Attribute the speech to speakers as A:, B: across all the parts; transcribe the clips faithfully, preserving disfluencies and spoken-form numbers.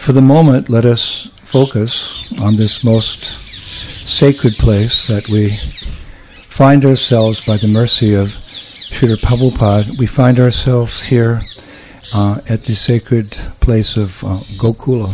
A: for the moment, let us focus on this most sacred place that we find ourselves by the mercy of Srila Prabhupada. We find ourselves here uh, at the sacred place of uh, Gokula.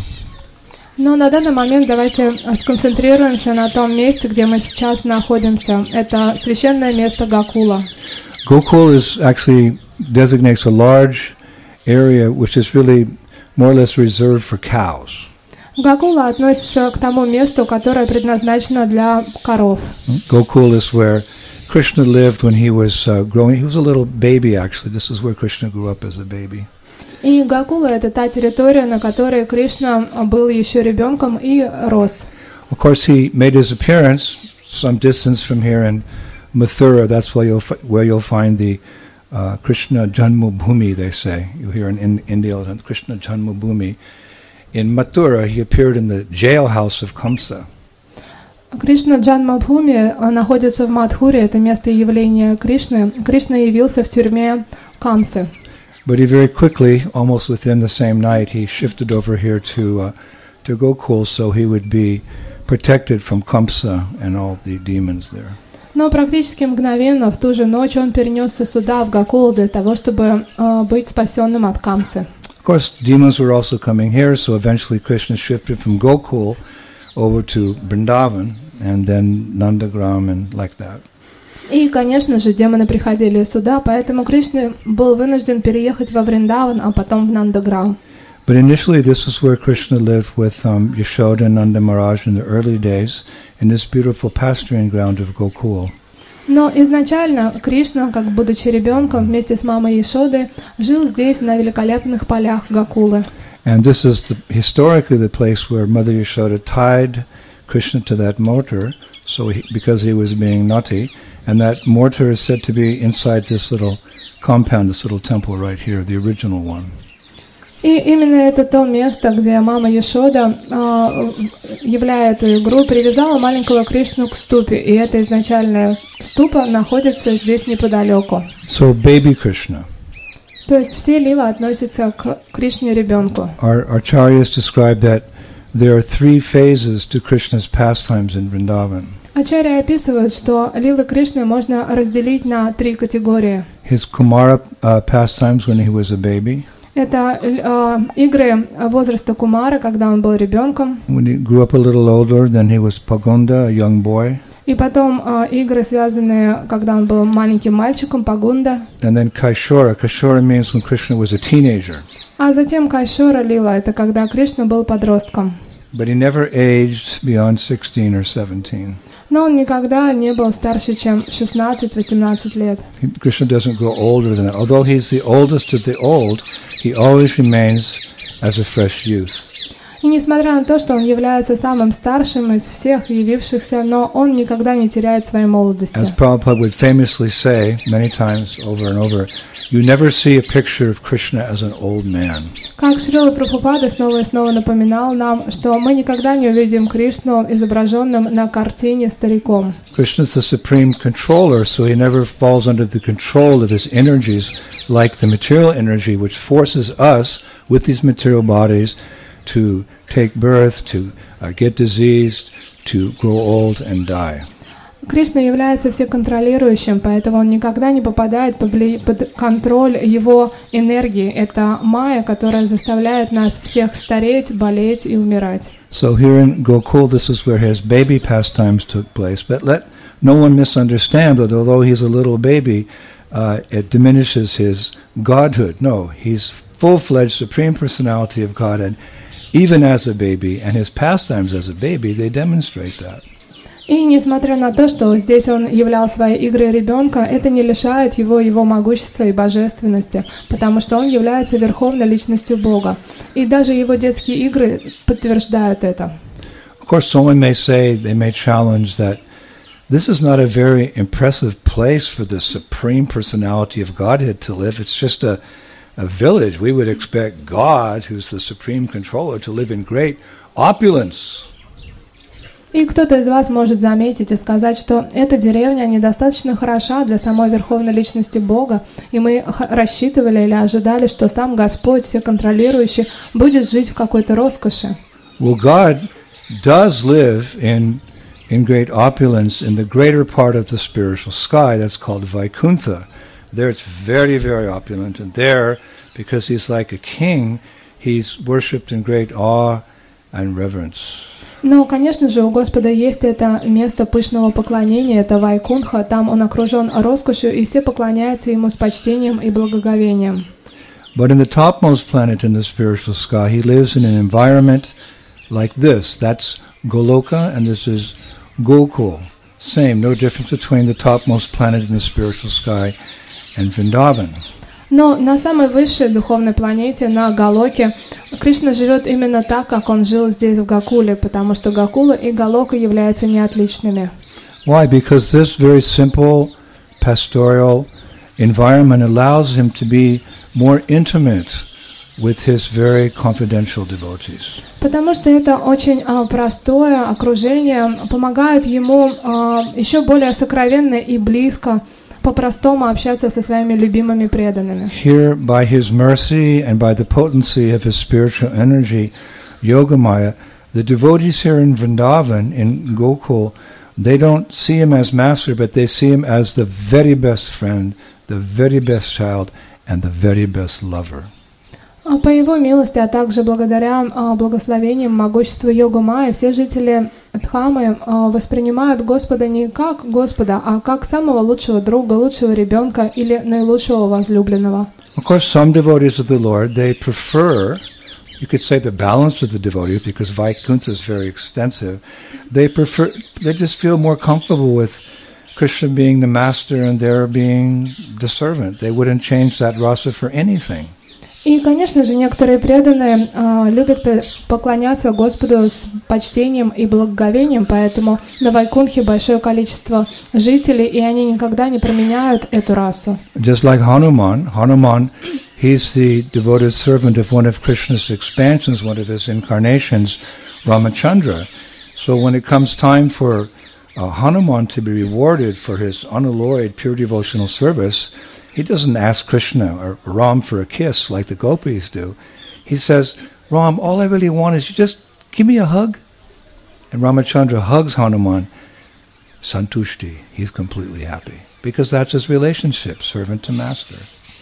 B: Но на данный момент давайте сконцентрируемся на том месте, где мы сейчас находимся. Это священное место Гокула.
A: Gokul is actually designates a large area which is really more or less reserved for cows.
B: Гокула относится к тому месту, которое предназначено для коров.
A: Gokul is where Krishna lived when he was uh, growing. He was a little baby, actually. This is where Krishna grew up as a baby.
B: И Гокула — это та территория, на которой Кришна был еще ребенком и рос.
A: Of course, he made his appearance some distance from here in Mathura. That's where you'll fi- where you'll find the uh, Krishna Janmabhoomi. They say you hear in, in India Krishna Janmabhoomi. In Mathura, he appeared in the jailhouse of Kamsa.
B: Кришна Джанмабхуми находится в Мадхуре, это место явления Кришны. Кришна явился в тюрьме Камсы.
A: But he very quickly, almost within the same night, he shifted over here to uh, to Gokul, so he would be protected from Kamsa and all the demons there.
B: Но практически мгновенно в ту же ночь он перенесся сюда, в Гокул, для того, чтобы uh, быть спасенным от Камсы.
A: Of course, demons were also coming here, so eventually Krishna shifted from Gokul over to Vrindavan, and then Nandagram, and like that.
B: И, конечно же, демоны приходили сюда, поэтому Кришна был вынужден переехать во Вриндаван, а потом в Нандаграм.
A: But initially, this is where Krishna lived with um, Yashoda and Nanda Maharaj in the early days, in this beautiful pasturing ground of Gokul.
B: Но изначально Кришна, как будучи ребенком, вместе с мамой Яшодой, жил здесь, на великолепных полях Гокулы.
A: And this is the, historically the place where Mother Yashoda tied Krishna to that mortar, so he, because he was being naughty, and that mortar is said to be inside this little compound, this little temple right here, the original one.
B: И именно это то место, где мама Яшода, э, являя эту игру, привязала маленького Кришну к ступе, и эта изначальная ступа находится здесь неподалеку.
A: So baby Krishna.
B: То есть все лилы относятся к Кришне ребенку.
A: Our acharyas describe that there are three phases to Krishna's pastimes in Vrindavan.
B: Ачарья описывают, что лилы Кришны можно разделить на три категории.
A: His Kumara uh, pastimes when he was a baby.
B: Это э, игры возраста Кумара, когда он был ребенком.
A: When he grew up a little older, then he was Pagunda, a young boy.
B: И потом э, игры, связанные, когда он был маленьким мальчиком, Пагунда.
A: And then Kaishora. Kaishora means when Krishna was a teenager.
B: А затем Кайшора лила, это когда Кришна был подростком.
A: But he never aged beyond sixteen or seventeen.
B: Но он никогда не был старше, чем шестнадцать-восемнадцать лет.
A: Krishna doesn't grow older than that. Although he's the oldest of the old, he always remains as a fresh youth.
B: И несмотря на то, что он является самым старшим из всех явившихся, но он никогда не теряет своей молодости.
A: As Prabhupada would famously say many times over and over, you never see a picture of Krishna as an old man.
B: Как Шрила Прабхупада снова и снова напоминал нам, что мы никогда не увидим Кришну изображенным на картине стариком.
A: Krishna is the supreme controller, so he never falls under the control of his energies like the material energy, which forces us with these material bodies to take birth, to uh, get diseased, to grow old and die.
B: Кришна является всеконтролирующим, поэтому он никогда не попадает под, вли... под контроль его энергии. Это майя, которая заставляет нас всех стареть, болеть и умирать.
A: So here in Gokul, this is where his baby pastimes took place. But let no one misunderstand that although he's a little baby, uh, it diminishes his godhood. No, he's full-fledged Supreme Personality of Godhead, even as a baby, and his pastimes as a baby, they demonstrate that.
B: И несмотря на то, что здесь он являл своей игрой ребенка, это не лишает его его могущества и божественности, потому что он является верховной личностью Бога. И даже его детские игры подтверждают это.
A: Of course, someone may say, they may challenge that this is not a very impressive place for the Supreme Personality of Godhead to live. It's just a, a village. We would expect God, who's the Supreme Controller, to live in great opulence.
B: И кто-то из вас может заметить и сказать, что эта деревня недостаточно хороша для самой верховной личности Бога, и мы х- рассчитывали или ожидали, что сам Господь, всеконтролирующий, будет жить в какой-то роскоши.
A: Well, God does live in in great opulence in the greater part of the spiritual sky. That's called Vaikuntha. There it's very, very opulent, and there, because he's like a king, he's worshipped in great awe and reverence.
B: Но, конечно же, у Господа есть это место пышного поклонения, это Вайкунха, там он окружен роскошью, и все поклоняются ему с почтением и благоговением.
A: But in the topmost planet in the spiritual sky, he lives in an environment like this. That's Goloka, and this is Gokul. Same, no difference between the topmost planet in the spiritual sky and Vrindavan.
B: Но на самой высшей духовной планете, на Галоке, Кришна живет именно так, как он жил здесь, в Гокуле, потому что Гокула и Галока являются неотличными.
A: Why? Because this very simple pastoral environment allows him to be more intimate with his very confidential devotees.
B: Потому что это очень а, простое окружение помогает ему а, еще более сокровенно и близко по-простому общаться со своими любимыми преданными.
A: Here, by his mercy and by the potency of his spiritual energy, Yogamaya, the devotees here in Vrindavan, in Gokul, they don't see him as master, but they see him as the very best friend, the very best child, and the very best lover.
B: А по его милости, а также благодаря а, благословениям, могуществу Йога-майи, все жители Дхаммы а, воспринимают Господа не как Господа, а как самого лучшего друга, лучшего ребенка или наилучшего возлюбленного.
A: Of course, some devotees of the Lord, they prefer, you could say the balance of the devotees, because Vaikuntha is very extensive, they prefer, they just feel more comfortable with Krishna being the master and their being the servant. They wouldn't change that rasa for anything.
B: И, конечно же, некоторые преданные а, любят поклоняться Господу с почтением и благоговением, поэтому на Вайкунхе большое количество жителей, и они никогда не променяют эту расу.
A: Just like Hanuman, Hanuman, he's the devoted servant of one of Krishna's expansions, one of his incarnations, Ramachandra. So when it comes time for uh, Hanuman to be rewarded for his unalloyed, pure devotional service, he doesn't ask Krishna or Ram for a kiss like the gopis do. He says, Ram, all I really want is you just give me a hug. And Ramachandra hugs Hanuman. Santushti, he's completely happy. Because that's his relationship, servant to master.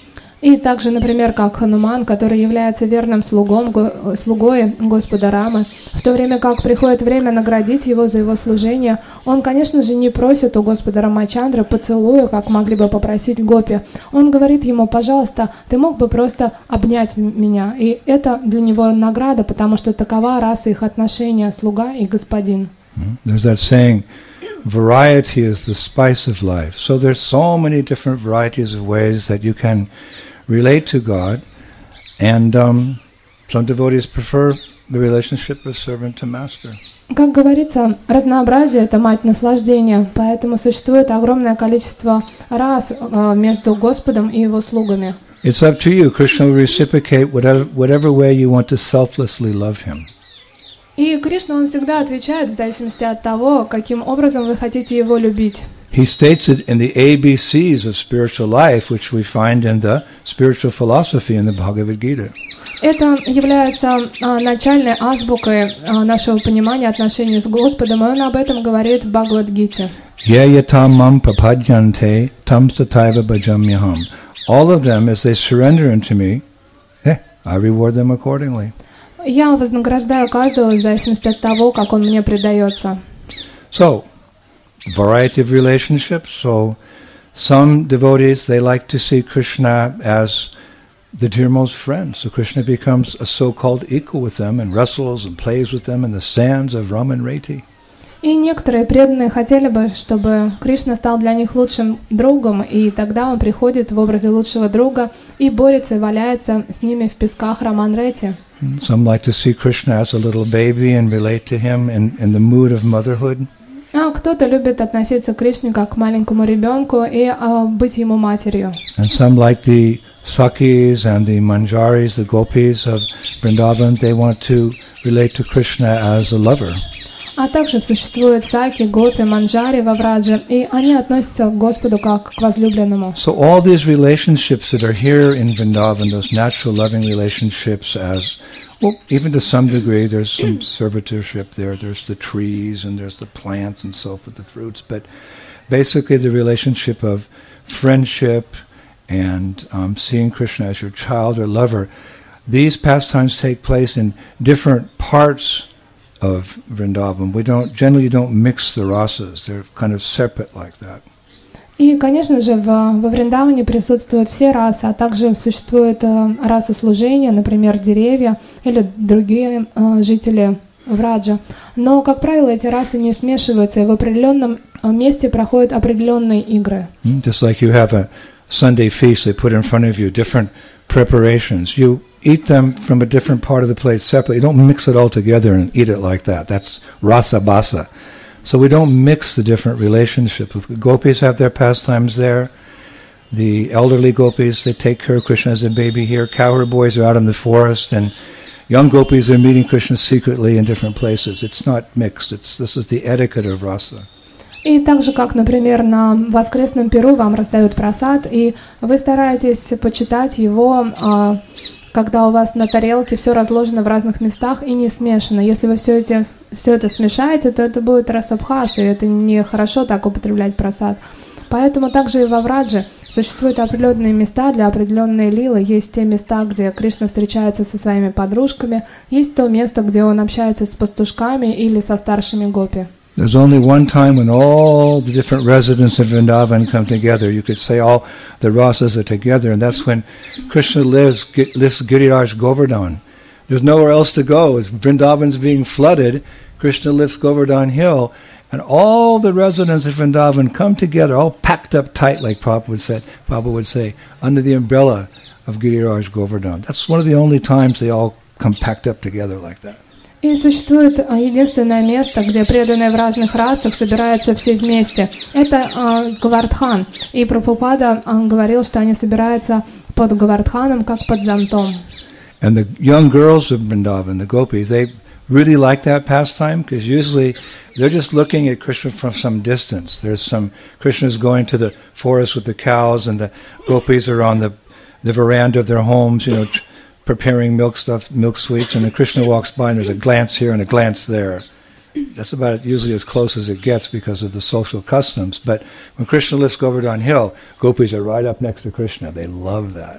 B: И также, например, как Хануман, который является верным слугом, го, слугой Господа Рамы, в то время как приходит время наградить его за его служение, он, конечно же, не просит у Господа Рамачандры поцелуя, как могли бы попросить гопи. Он говорит ему, пожалуйста, ты мог бы просто обнять меня. И это для него награда, потому что такова раса их отношения, слуга и господин.
A: There's that saying, variety is the spice of life. So there's so many different varieties of ways that you can relate to God, and um, some devotees prefer the relationship of servant to master.
B: Как говорится, разнообразие – это мать наслаждения, поэтому существует огромное количество рас э, между Господом и Его слугами.
A: It's up to you. Krishna will reciprocate whatever, whatever way you want to selflessly love him.
B: И Кришна, он всегда отвечает в зависимости от того, каким образом вы хотите его любить.
A: He states it in the A B Cs of spiritual life, which we find in the spiritual philosophy in the Bhagavad Gita.
B: Это является а, начальной азбукой а, нашего понимания отношений с Господом, и он об этом говорит в Бхагавад-гите.
A: Ye yatam mam prapadyante tam sataiva bhajamyaham. All of them, as they surrender unto me, eh, I reward them accordingly.
B: Я вознаграждаю каждого в зависимости от того, как он мне предается.
A: So, variety of relationships. So, some devotees, they like to see Krishna as the dearmost friend. So Krishna becomes a so-called equal with them and wrestles and plays with them in the sands of Raman Reti.
B: И некоторые преданные хотели бы, чтобы Кришна стал для них лучшим другом, и тогда он приходит в образе лучшего друга и борется и валяется с ними в песках Раман-Рети.
A: Some like to see Krishna as a little baby and relate to him in, in the mood of motherhood.
B: А кто-то любит относиться к Кришне как к маленькому ребенку и а, быть ему матерью.
A: And some like the Sakhis and the Manjaris, the Gopis of Vrindavan, they want to relate to Krishna as a lover.
B: А также существуют Саки, Гопи, Манджари во Врадже, и они относятся к Господу как к возлюбленному.
A: So all these relationships that are here in Vrindavan, those natural loving relationships as, well, even to some degree, there's some servitorship there. There's the trees and there's the plants and so forth, the fruits. But basically the relationship of friendship and um, seeing Krishna as your child or lover, these pastimes take place in different parts of Vrindavan. We don't generally don't mix the rasas. They're kind of separate like that.
B: И, конечно же, в, во Вриндаване присутствуют все расы, а также существуют э, расы служения, например, деревья или другие э, жители Враджа. Но, как правило, эти расы не смешиваются, и в определенном месте проходят определенные игры.
A: Just like you have a Sunday feast, they put in front of you different preparations. You eat them from a different part of the plate separately. You don't mix it all together and eat it like that. That's rasa basa. So we don't mix the different relationships. The gopis have their pastimes there. The elderly gopis, they take care of Krishna as a baby here. Cowherd boys are out in the forest, and young gopis are meeting Krishna secretly in different places. It's not mixed. It's this is the etiquette of rasa.
B: И так же, как, например, на воскресном пиру вам раздают просад, и вы стараетесь почитать его, а, когда у вас на тарелке все разложено в разных местах и не смешано. Если вы все, эти, все это смешаете, то это будет расабхас, и это нехорошо так употреблять просад. Поэтому также и во Врадже существуют определенные места для определенной лилы. Есть те места, где Кришна встречается со своими подружками, есть то место, где он общается с пастушками или со старшими гопи.
A: There's only one time when all the different residents of Vrindavan come together. You could say all the rasas are together, and that's when Krishna lives, lifts Giriraj Govardhan. There's nowhere else to go. As Vrindavan's being flooded, Krishna lifts Govardhan Hill, and all the residents of Vrindavan come together, all packed up tight, like Prabhupada would say, Prabhupada would say, under the umbrella of Giriraj Govardhan. That's one of the only times they all come packed up together like that.
B: И существует единственное место, где преданные в разных расах собираются все вместе. Это э, Гавардхан. И Прабхупада э, говорил, что они собираются под Гавардханом, как под зонтом.
A: And the young girls of Vrindavan, the gopis, they really like that pastime because usually they're just looking at Krishna from some distance. There's some, Krishna's going to the forest with the cows, and the gopis are on the, the veranda of their homes, you know, preparing milk stuff, milk sweets, and then Krishna walks by and there's a glance here and a glance there. That's about usually as close as it gets because of the social customs. But when Krishna lifts Govardhan Hill, gopis are right up next to Krishna. They love that.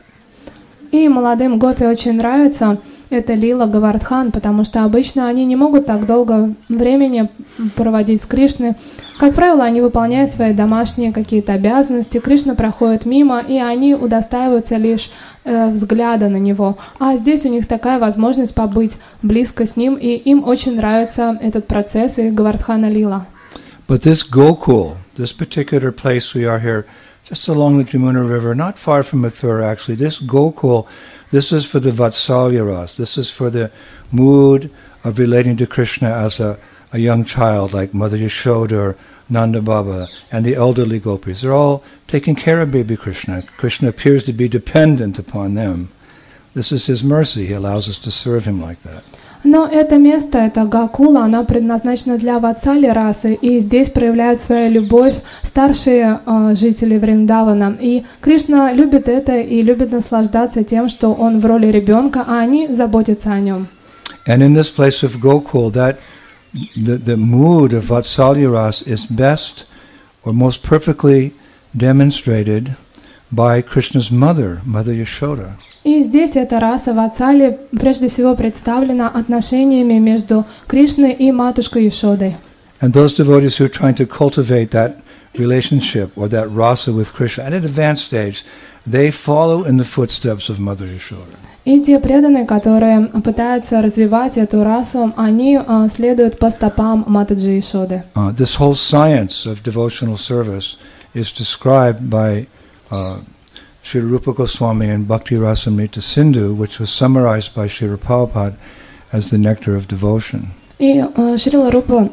B: И молодым гопи очень нравится эта лила Гавардхан, потому что обычно они не могут так долго времени проводить с Кришной. Как правило, они выполняют свои домашние какие-то обязанности, Кришна проходит мимо, и они удостаиваются лишь э, взгляда на него. А здесь у них такая возможность побыть близко с ним, и им очень нравится этот процесс и Гавардхана лила.
A: But this Gokul, this particular place we are here, just along the Jamuna River, not far from Mathura actually, this Gokul, this is for the Vatsalya Ras. This is for the mood of relating to Krishna as a, a young child, like Mother Yashoda or Nanda Baba, and the elderly gopis. They're all taking care of baby Krishna. Krishna appears to be dependent upon them. This is his mercy. He allows us to serve him like that.
B: Но это место, это Гакула, она предназначена для Ватсали расы, и здесь проявляют свою любовь старшие э, жители Вриндавана. И Кришна любит это и любит наслаждаться тем, что он в роли ребенка, а они заботятся о нем.
A: And in this place of Gokul, that the, the mood of Vatsalya Ras is best or most perfectly demonstrated by Krishna's mother, Mother Yashoda.
B: И здесь эта раса Ватсали прежде всего представлена отношениями между Кришной и матушкой Яшодой.
A: And those devotees who are trying to cultivate that relationship or that rasa with Krishna at an advanced stage, they follow in the footsteps of Mother Yashoda.
B: И те преданные, которые пытаются развивать эту расу, они uh, следуют по стопам Матаджи Яшоды.
A: Uh, this whole science of devotional service is described by uh, Srila Rupa Goswami in Bhakti Rasamrita Sindhu, which was summarized by Srila Prabhupada as the nectar of devotion.
B: И uh, Шрила Рупа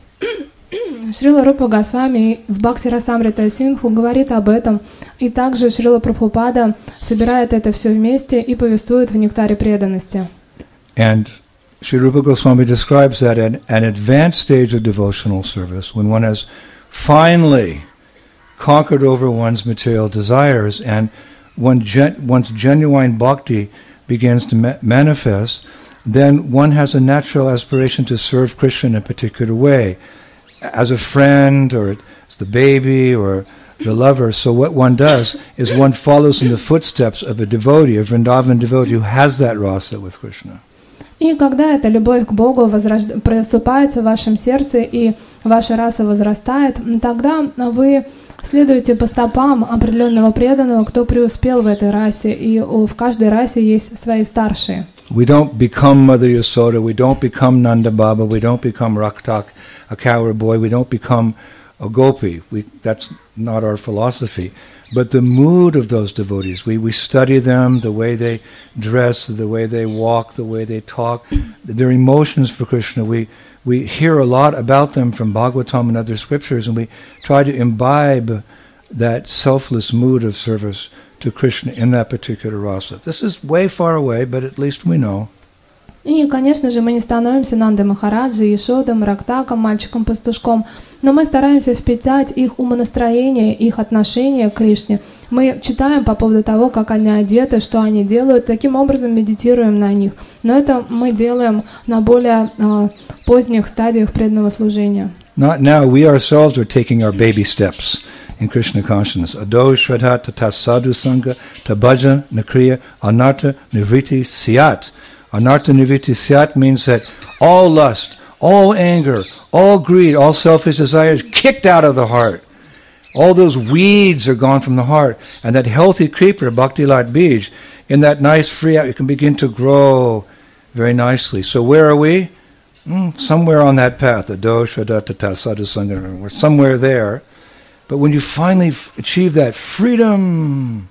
B: Шрила Рупа Госвами в Бхакти Расамрита Синдху говорит об этом, и также Шрила Прабхупада собирает это все вместе и повествует в нектаре преданности.
A: And Sri Rupa Goswami describes that at an advanced stage of devotional service, when one has finally conquered over one's material desires and one gen- one's genuine bhakti begins to ma- manifest, then one has a natural aspiration to serve Krishna in a particular way, as a friend, or as the baby, or the lover. So what one does is one follows in the footsteps of a devotee, a Vrindavan devotee who has that rasa with Krishna.
B: И когда эта любовь к Богу возрож... просыпается в вашем сердце, и ваша раса возрастает, тогда вы следуете по стопам определенного преданного, кто преуспел в этой расе, и в каждой расе есть свои старшие.
A: We don't become Mother Yasoda, we don't become Nanda Baba, we don't become Raktak, a coward boy, we don't become a gopi. We, that's not our philosophy. But the mood of those devotees, we, we study them, the way they dress, the way they walk, the way they talk, their emotions for Krishna. We we hear a lot about them from Bhagavatam and other scriptures, and we try to imbibe that selfless mood of service to Krishna in that particular rasa. This is way far away, but at least we know.
B: И, конечно же, мы не становимся Нандой Махараджи, Ешодом, Рактаком, мальчиком-пастушком, но мы стараемся впитать их умонастроение, их отношение к Кришне. Мы читаем по поводу того, как они одеты, что они делают, таким образом медитируем на них. Но это мы делаем на более uh, поздних стадиях преданного служения.
A: Not now, we ourselves are taking our baby steps in Krishna consciousness. Ado Shraddha Tata Sadhu Sangha Tabhaja Nakriya Anartha Nivriti Syat. Anartha Nivriti Syat means that all lust, all anger, all greed, all selfish desires kicked out of the heart. All those weeds are gone from the heart. And that healthy creeper, Bhakti Lat Bij, in that nice free out, it can begin to grow very nicely. So where are we? Mm, somewhere on that path. Ado Shraddha Tata Sadhu Sangha. We're somewhere there. But when you finally f- achieve that freedom,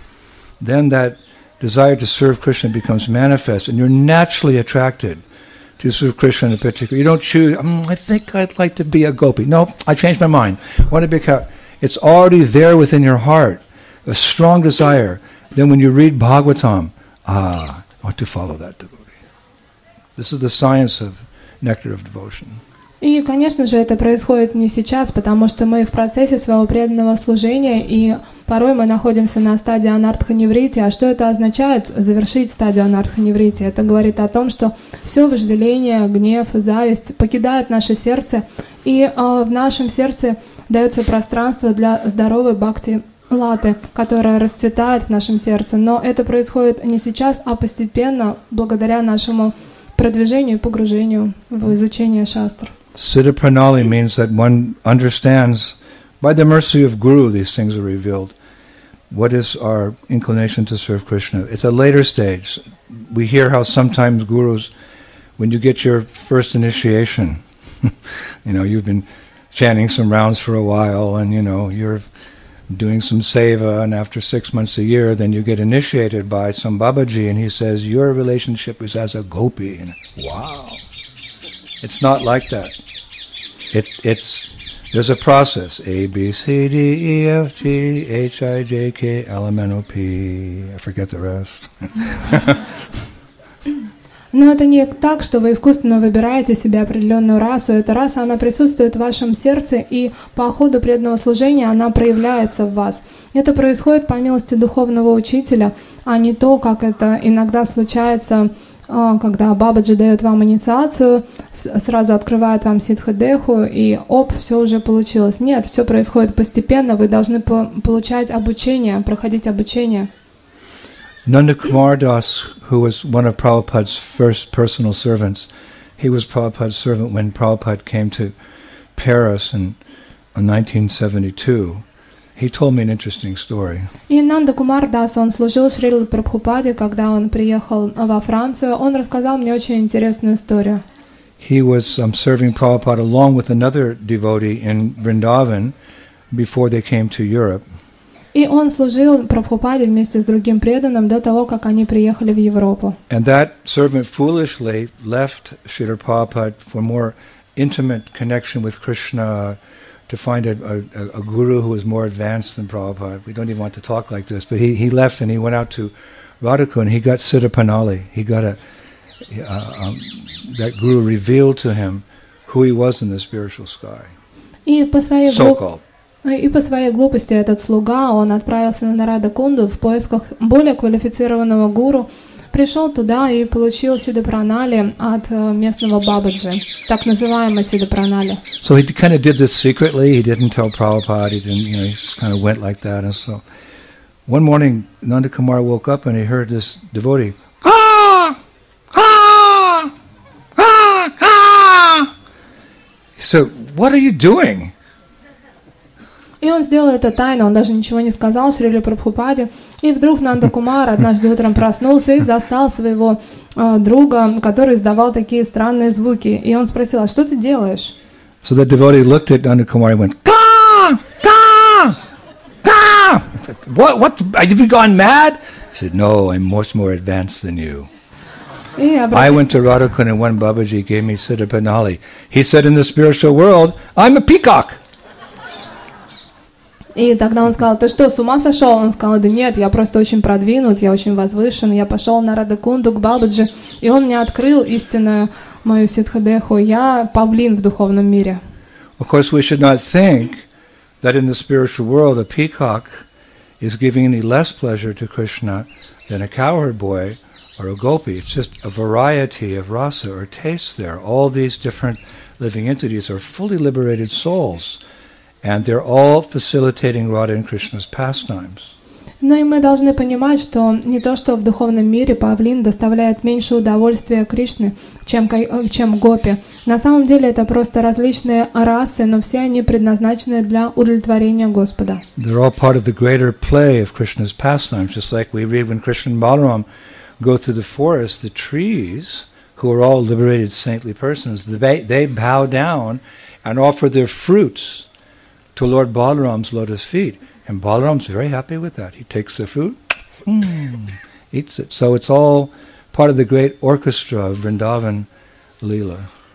A: then that desire to serve Krishna becomes manifest, and you're naturally attracted to serve Krishna in a particular. You don't choose, mm, I think I'd like to be a gopi. No, I changed my mind. I want to be a cow. It's already there within your heart, a strong desire. Then when you read Bhagavatam, ah, I want to follow that devotee. This is the science of nectar of devotion.
B: И, конечно же, это происходит не сейчас, потому что мы в процессе своего преданного служения, и порой мы находимся на стадии анартха-неврити. А что это означает, завершить стадию анартха-неврити? Это говорит о том, что все вожделение, гнев, зависть покидают наше сердце, и э, в нашем сердце дается пространство для здоровой бхакти-латы, которая расцветает в нашем сердце. Но это происходит не сейчас, а постепенно, благодаря нашему продвижению и погружению в изучение шастр.
A: Siddha Pranali means that one understands, by the mercy of Guru, these things are revealed. What is our inclination to serve Krishna? It's a later stage. We hear how sometimes gurus, when you get your first initiation, you know, you've been chanting some rounds for a while, and you know, you're doing some seva, and after six months, a year, then you get initiated by some Babaji, and he says, your relationship is as a gopi. And wow. It's not like that. It, it's, there's a process. A, B, C, D, E, F, G, H, I, J, K, L, M, N, O, P. I forget the rest.
B: Но это не так, что вы искусственно выбираете себе определенную расу. Эта раса, она присутствует в вашем сердце, и по ходу преданного служения она проявляется в вас. Это происходит по милости духовного учителя, а не то, как это иногда случается, когда Бабаджи дает вам инициацию, сразу открывает вам сиддхадеху, и оп, все уже получилось. Нет, все происходит постепенно, вы должны по- получать обучение, проходить обучение.
A: Nanda Kumar Das, who was one of Prabhupada's first personal servants, he was Prabhupada's servant when Prabhupada came to Paris in, in nineteen seventy-two. He told me an interesting story.
B: И Нанда Кумар Дас, он служил Шриле Прабхупаде, когда он приехал во Францию. Он рассказал мне очень интересную историю.
A: He was um, serving Prabhupada along with another devotee in Vrindavan before they came to Europe.
B: И он служил Прабхупаде вместе с другим преданным до того, как они приехали в Европу.
A: And that servant foolishly left Srila Prabhupada for more intimate connection with Krishna, to find a, a, a guru who was more advanced than Prabhupada. We don't even want to talk like this, but he, he left and he went out to Radhakund. He got Siddha Pranali. He got a, uh, um, that Guru revealed to him who he was in the spiritual sky.
B: И по своей
A: So
B: глуп-
A: called.
B: И по своей глупости этот слуга, он отправился на Нарада-Кунду в поисках более квалифицированного гуру, пришел туда и получил сиддхапранали от э, местного бабаджи, так называемой сиддхапранали.
A: So he kind of did this secretly. He didn't tell Prabhupada. He didn't, you know, he just kind of went like that. And so one morning, Nanda Kumar woke up and he heard this devotee, ah, ah, ah, ah. He said, "What are you doing?"
B: И он сделал это тайно, он даже ничего не сказал Шриле Прабхупаде. И вдруг Нанда Кумар однажды утром проснулся и застал своего э, друга, который издавал такие странные звуки. И он спросил: а что ты делаешь?
A: So the devotee looked at Nanda Kumar and went, "Ka, ka, ka." What? What? Have you gone mad? He said, "No, I'm much more advanced than you.
B: И
A: I
B: обратил-
A: went to Radhakund and one Babaji gave me Siddhapanali. He said in the spiritual world, I'm a peacock."
B: И тогда он сказал: ты что, с ума сошел? Он сказал: да нет, я просто очень продвинут, я очень возвышен. Я пошел на Радакунду к Бабаджи, и он мне открыл истинную мою ситхадеху. Я павлин в духовном мире.
A: Of course, we should not think that in the spiritual world a peacock is giving any less pleasure to Krishna than a cowherd boy or a gopi. It's just a variety of rasa or tastes there. All these different living entities are fully liberated souls, and they're all facilitating Radha and Krishna's pastimes.
B: Но и мы должны понимать, что не то, что в духовном мире павлин доставляет меньше удовольствия Кришны, чем, ка- чем гопи. На самом деле это просто различные расы, но все они предназначены для удовлетворения Господа.
A: They're all part of the greater play of Krishna's pastimes, just like we read when Krishna and Balaram go through the forest, the trees, who are all liberated saintly persons, they, they bow down and offer their fruits to Lord Balaram's lotus feet. And Balaram's very happy with that. He takes the fruit, mm, eats it. So it's all part of the great orchestra of Vrindavan Leela.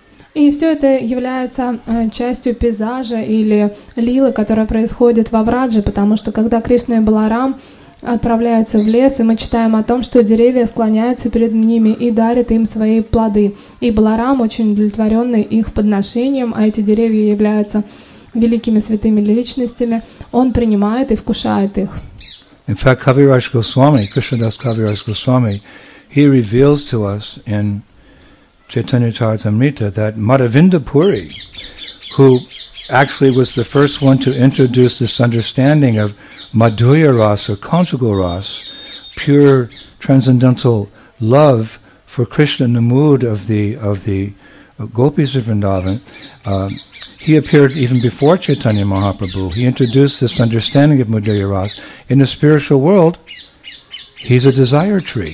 B: И все это является э, частью пейзажа или лилы, которая происходит во Врадже, потому что когда Кришна и Баларам отправляются в лес, и мы читаем о том, что деревья склоняются перед ними и дарят им свои плоды. И Баларам, очень удовлетворенный их подношением, а эти деревья являются великими святыми личностями, он принимает и вкушает их.
A: In fact, Kaviraj Goswami, Krishnadas Kaviraj Goswami, he reveals to us in Chaitanya Charitamrita that Madhavinda Puri, who actually was the first one to introduce this understanding of Madhurya Ras or conjugal Ras, pure transcendental love for Krishna in the mood of the of the gopis of Vrindavan, uh, he appeared even before Chaitanya Mahaprabhu. He introduced this understanding of Madhurya Ras. In the spiritual world, he's a desire tree.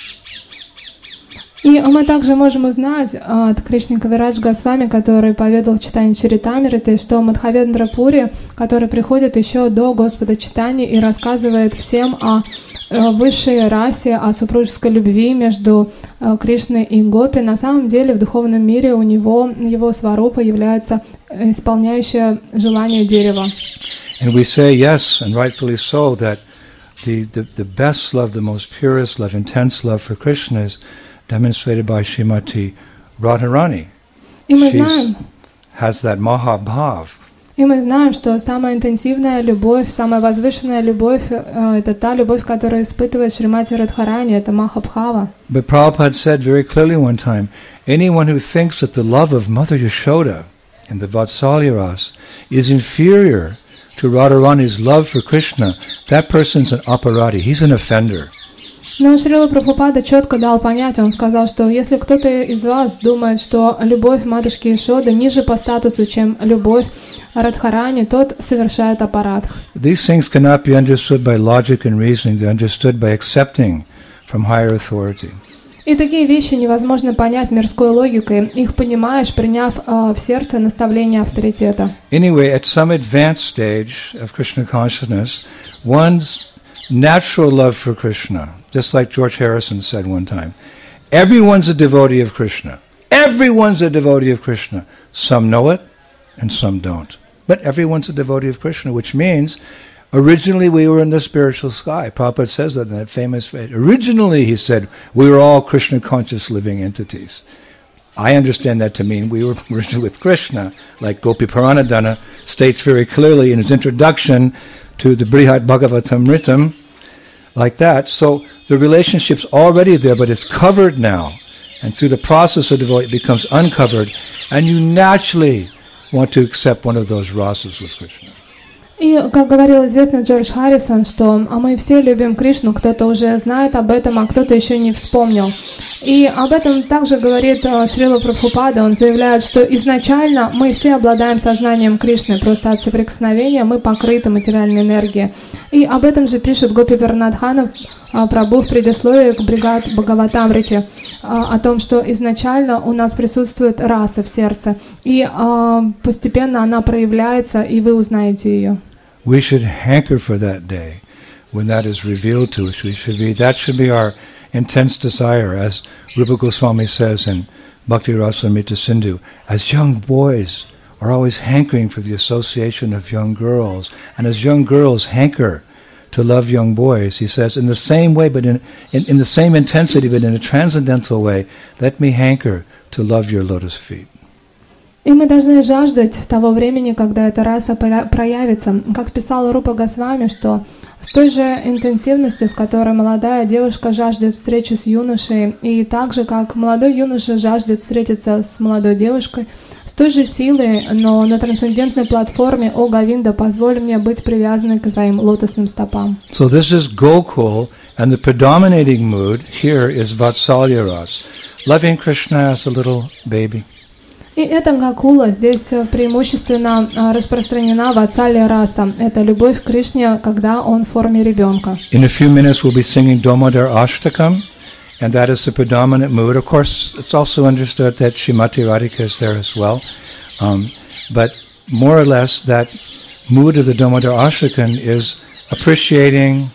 B: И мы также можем узнать от Кришны Кавирадж Госвами, который поведал в читании Чаритамриты, что Мадхавендра Пури, который приходит еще до Господа Читани и рассказывает всем о высшей расе, о супружеской любви между Кришной и Гопи, на самом деле в духовном мире у него, его сварупа является исполняющее желание дерева.
A: And we say, yes, and rightfully so, that the, the, the best love, the most purest love, intense love for Krishna is demonstrated by Srimati Radharani.
B: И мы
A: She
B: знаем,
A: has that Mahabhav.
B: и мы знаем, что самая интенсивная любовь, самая возвышенная любовь э, это та любовь, которую испытывает Шримати Радхарани, это Махабхава.
A: But Prabhupada said very clearly one time, anyone who thinks that the love of Mother Yashoda in the Vatsalya Ras is inferior to Radharani's love for Krishna, that person's an aparadi, he's an offender.
B: Но Шрила Прабхупада четко дал понять, он сказал, что если кто-то из вас думает, что любовь матушки Ишоды ниже по статусу, чем любовь Радхарани, тот совершает аппаратх.
A: These things cannot be understood by logic and reasoning, they're understood by accepting from higher authority.
B: И такие вещи невозможно понять мирской логикой, их понимаешь, приняв э, в сердце наставление авторитета.
A: Anyway, at some advanced stage of Krishna consciousness, one's natural love for Krishna, just like George Harrison said one time, everyone's a devotee of Krishna. Everyone's a devotee of Krishna. Some know it and some don't. But everyone's a devotee of Krishna, which means Originally, we were in the spiritual sky. Prabhupada says that in that famous phrase. Originally, he said, we were all Krishna-conscious living entities. I understand that to mean we were originally with Krishna, like Gopi Puranadana states very clearly in his introduction to the Brihad Bhagavatamritam, like that. So the relationship's already there, but it's covered now. And through the process of devotion, it becomes uncovered, and you naturally want to accept one of those rasas with Krishna.
B: И, как говорил известный Джордж Харрисон, что а мы все любим Кришну, кто-то уже знает об этом, а кто-то еще не вспомнил. И об этом также говорит Шрила Прабхупада. Он заявляет, что изначально мы все обладаем сознанием Кришны, просто от соприкосновения мы покрыты материальной энергией. И об этом же пишет Гопи Варанадхана Прабху в предисловии к Бригад Бхагаватамрите, о том, что изначально у нас присутствует раса в сердце, и постепенно она проявляется, и вы узнаете ее.
A: We should hanker for that day when that is revealed to us. We should be, that should be our intense desire, as Rupa Goswami says in Bhakti Rasamrita Sindhu. As young boys are always hankering for the association of young girls, and as young girls hanker to love young boys, he says, in the same way, but in, in, in the same intensity, but in a transcendental way, let me hanker to love your lotus feet.
B: И мы должны жаждать того времени, когда эта раса проявится. Как писал Рупа Госвами, что с той же интенсивностью, с которой молодая девушка жаждет встречи с юношей, и так же, как молодой юноша жаждет встретиться с молодой девушкой, с той же силой, но на трансцендентной платформе, о Говинда, позволь мне быть привязанной к твоим лотосным стопам.
A: So this is Gokul, and the predominating mood here is Vatsalya Ras, loving Krishna as a little baby.
B: И это Гакула, здесь преимущественно распространена ватсалья раса. Это любовь к Кришне, когда он в форме ребенка.
A: In a few minutes we'll be singing Damodar Ashtakam, and that is the predominant mood. Of course, it's also understood that Srimati Radhika is there as well. Um, but more or less, that mood of the Damodar Ashtakam is appreciating,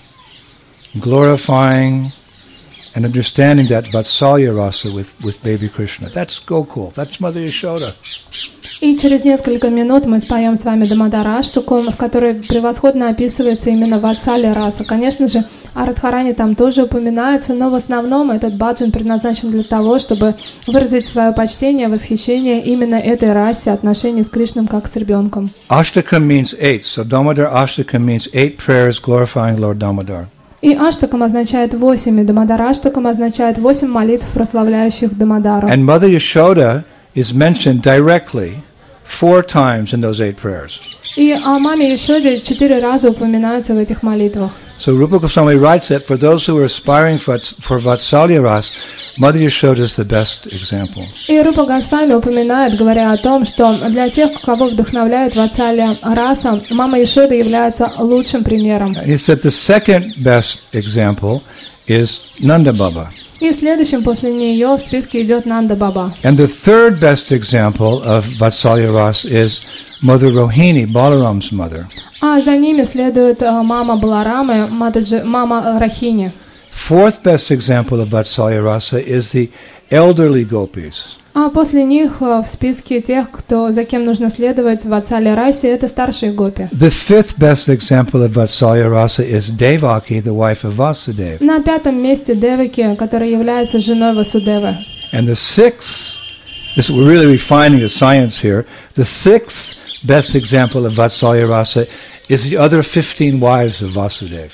A: glorifying, and understanding that Vatsalya Rasa with, with baby Krishna. That's Gokul. That's Mother Yashoda.
B: И через несколько минут мы споем с вами Дамодар Аштаку, в которой превосходно описывается именно Ватсалья раса. Конечно же, о Радхарани там тоже упоминается, но в основном этот баджан предназначен для того, чтобы выразить свое почтение, восхищение именно этой расе, отношение с Кришной как с ребенком.
A: Ashtakam means eight. So Damodar Ashtakam means eight prayers glorifying Lord Damodar.
B: И Аштакам означает восемь, и Дамодар Аштакам означает восемь молитв, прославляющих Дамодару.
A: And Mother Yashoda is mentioned directly four times in those eight prayers.
B: И о маме Яшоде четыре раза упоминаются в этих молитвах.
A: So Rupa Goswami writes that for those who are aspiring for, for Vatsalya Ras, Mother Yashoda is the best example.
B: И Рупа Госвами упоминает, говоря о том, что для тех, кого вдохновляет Ватсалья раса, мама Яшода является лучшим примером.
A: He said the second best example is Nanda Baba.
B: И следующим после нее в списке идет Нанда Баба.
A: And the third best example of Vatsalya Ras is Mother Rohini, Balaram's mother.
B: А за ними следует мама Баларамы, мама Рахини.
A: Fourth best example of Vatsalya Rasa is the elderly gopis.
B: А после них в списке тех, кто, за кем нужно следовать в Ватсалья расе, это старшие гопи.
A: The fifth best example of Vatsalya Rasa is Devaki, the wife of Vasudeva.
B: На пятом месте Деваки, которая является женой Васудевы.
A: And the sixth, this we're really refining the science here. The sixth best example of Vatsalya Rasa is the other fifteen wives of Vasudeva.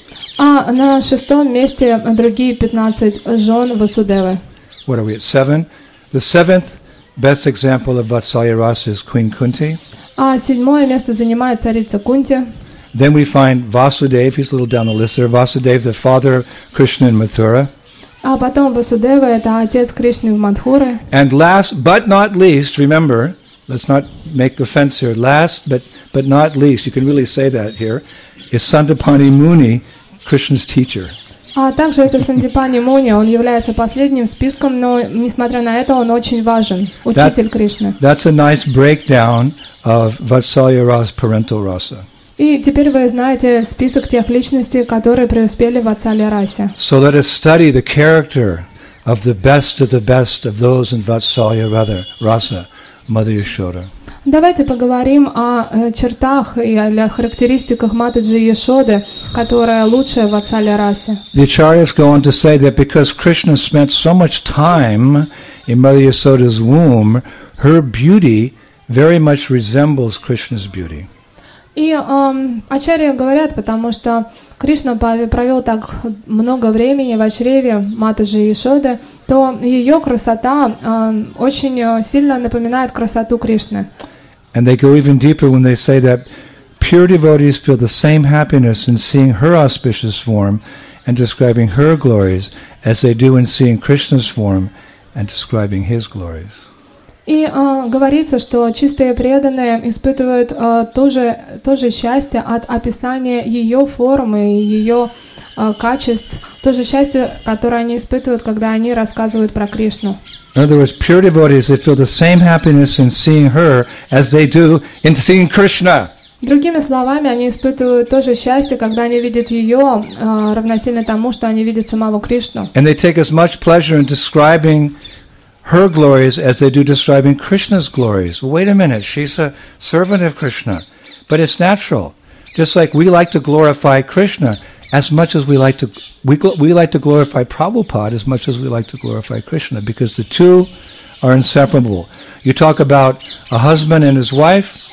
B: А на шестом месте другие пятнадцать жен Васудевы.
A: What are we at seven? The seventh best example of Vatsalya Rasa is Queen Kunti.
B: А седьмое место занимает царица Кунти.
A: Then we find Vasudeva, he's a little down the list there. Vasudeva, the father of Krishna in Mathura.
B: А потом Васудева, это отец Кришны в Мадхуре.
A: And last but not least, remember, let's not make offense here, last but, but not least, you can really say that here, is Sandipani Muni, Krishna's teacher.
B: А также это Сандипани Муни, он является последним списком, но несмотря на это он очень важен, учитель Кришны.
A: That's a nice breakdown of Vatsalya Rasa, parental rasa.
B: И теперь вы знаете список тех личностей, которые преуспели в Ватсалья расе.
A: So let us study the character of the best of the best of those in Vatsalya Rasa, Mother Yashoda.
B: Давайте поговорим о э, чертах и о характеристиках Матаджи Яшоды, которая лучшая в Ватсалия-расе.
A: The Acharyas go on to say that because Krishna spent so much time in Mother Yasoda's womb, her beauty very much resembles Krishna's beauty.
B: И эм, ачарьи говорят, потому что Кришна провел так много времени в чреве Матаджи Яшоды, то ее красота э, очень сильно напоминает красоту Кришны.
A: And they go even deeper when they say that pure devotees feel the same happiness in seeing her auspicious form and describing her glories as they do in seeing Krishna's form and describing his glories.
B: И э, говорится, что чистые преданные испытывают э, то же, то же счастье от описания ее формы, ее э, качеств, то же счастье, которое они испытывают, когда они рассказывают про Кришну.
A: In other words, pure devotees, they feel the same happiness in seeing her as they do in seeing Krishna.
B: Другими словами, они испытывают то же счастье, когда они видят ее, э, равносильно тому, что они видят самого Кришну.
A: And they take as much pleasure in describing her glories as they do describing Krishna's glories. Well, wait a minute, she's a servant of Krishna. But it's natural. Just like we like to glorify Krishna as much as we like to we, we like to glorify Prabhupada as much as we like to glorify Krishna, because the two are inseparable. You talk about a husband and his wife,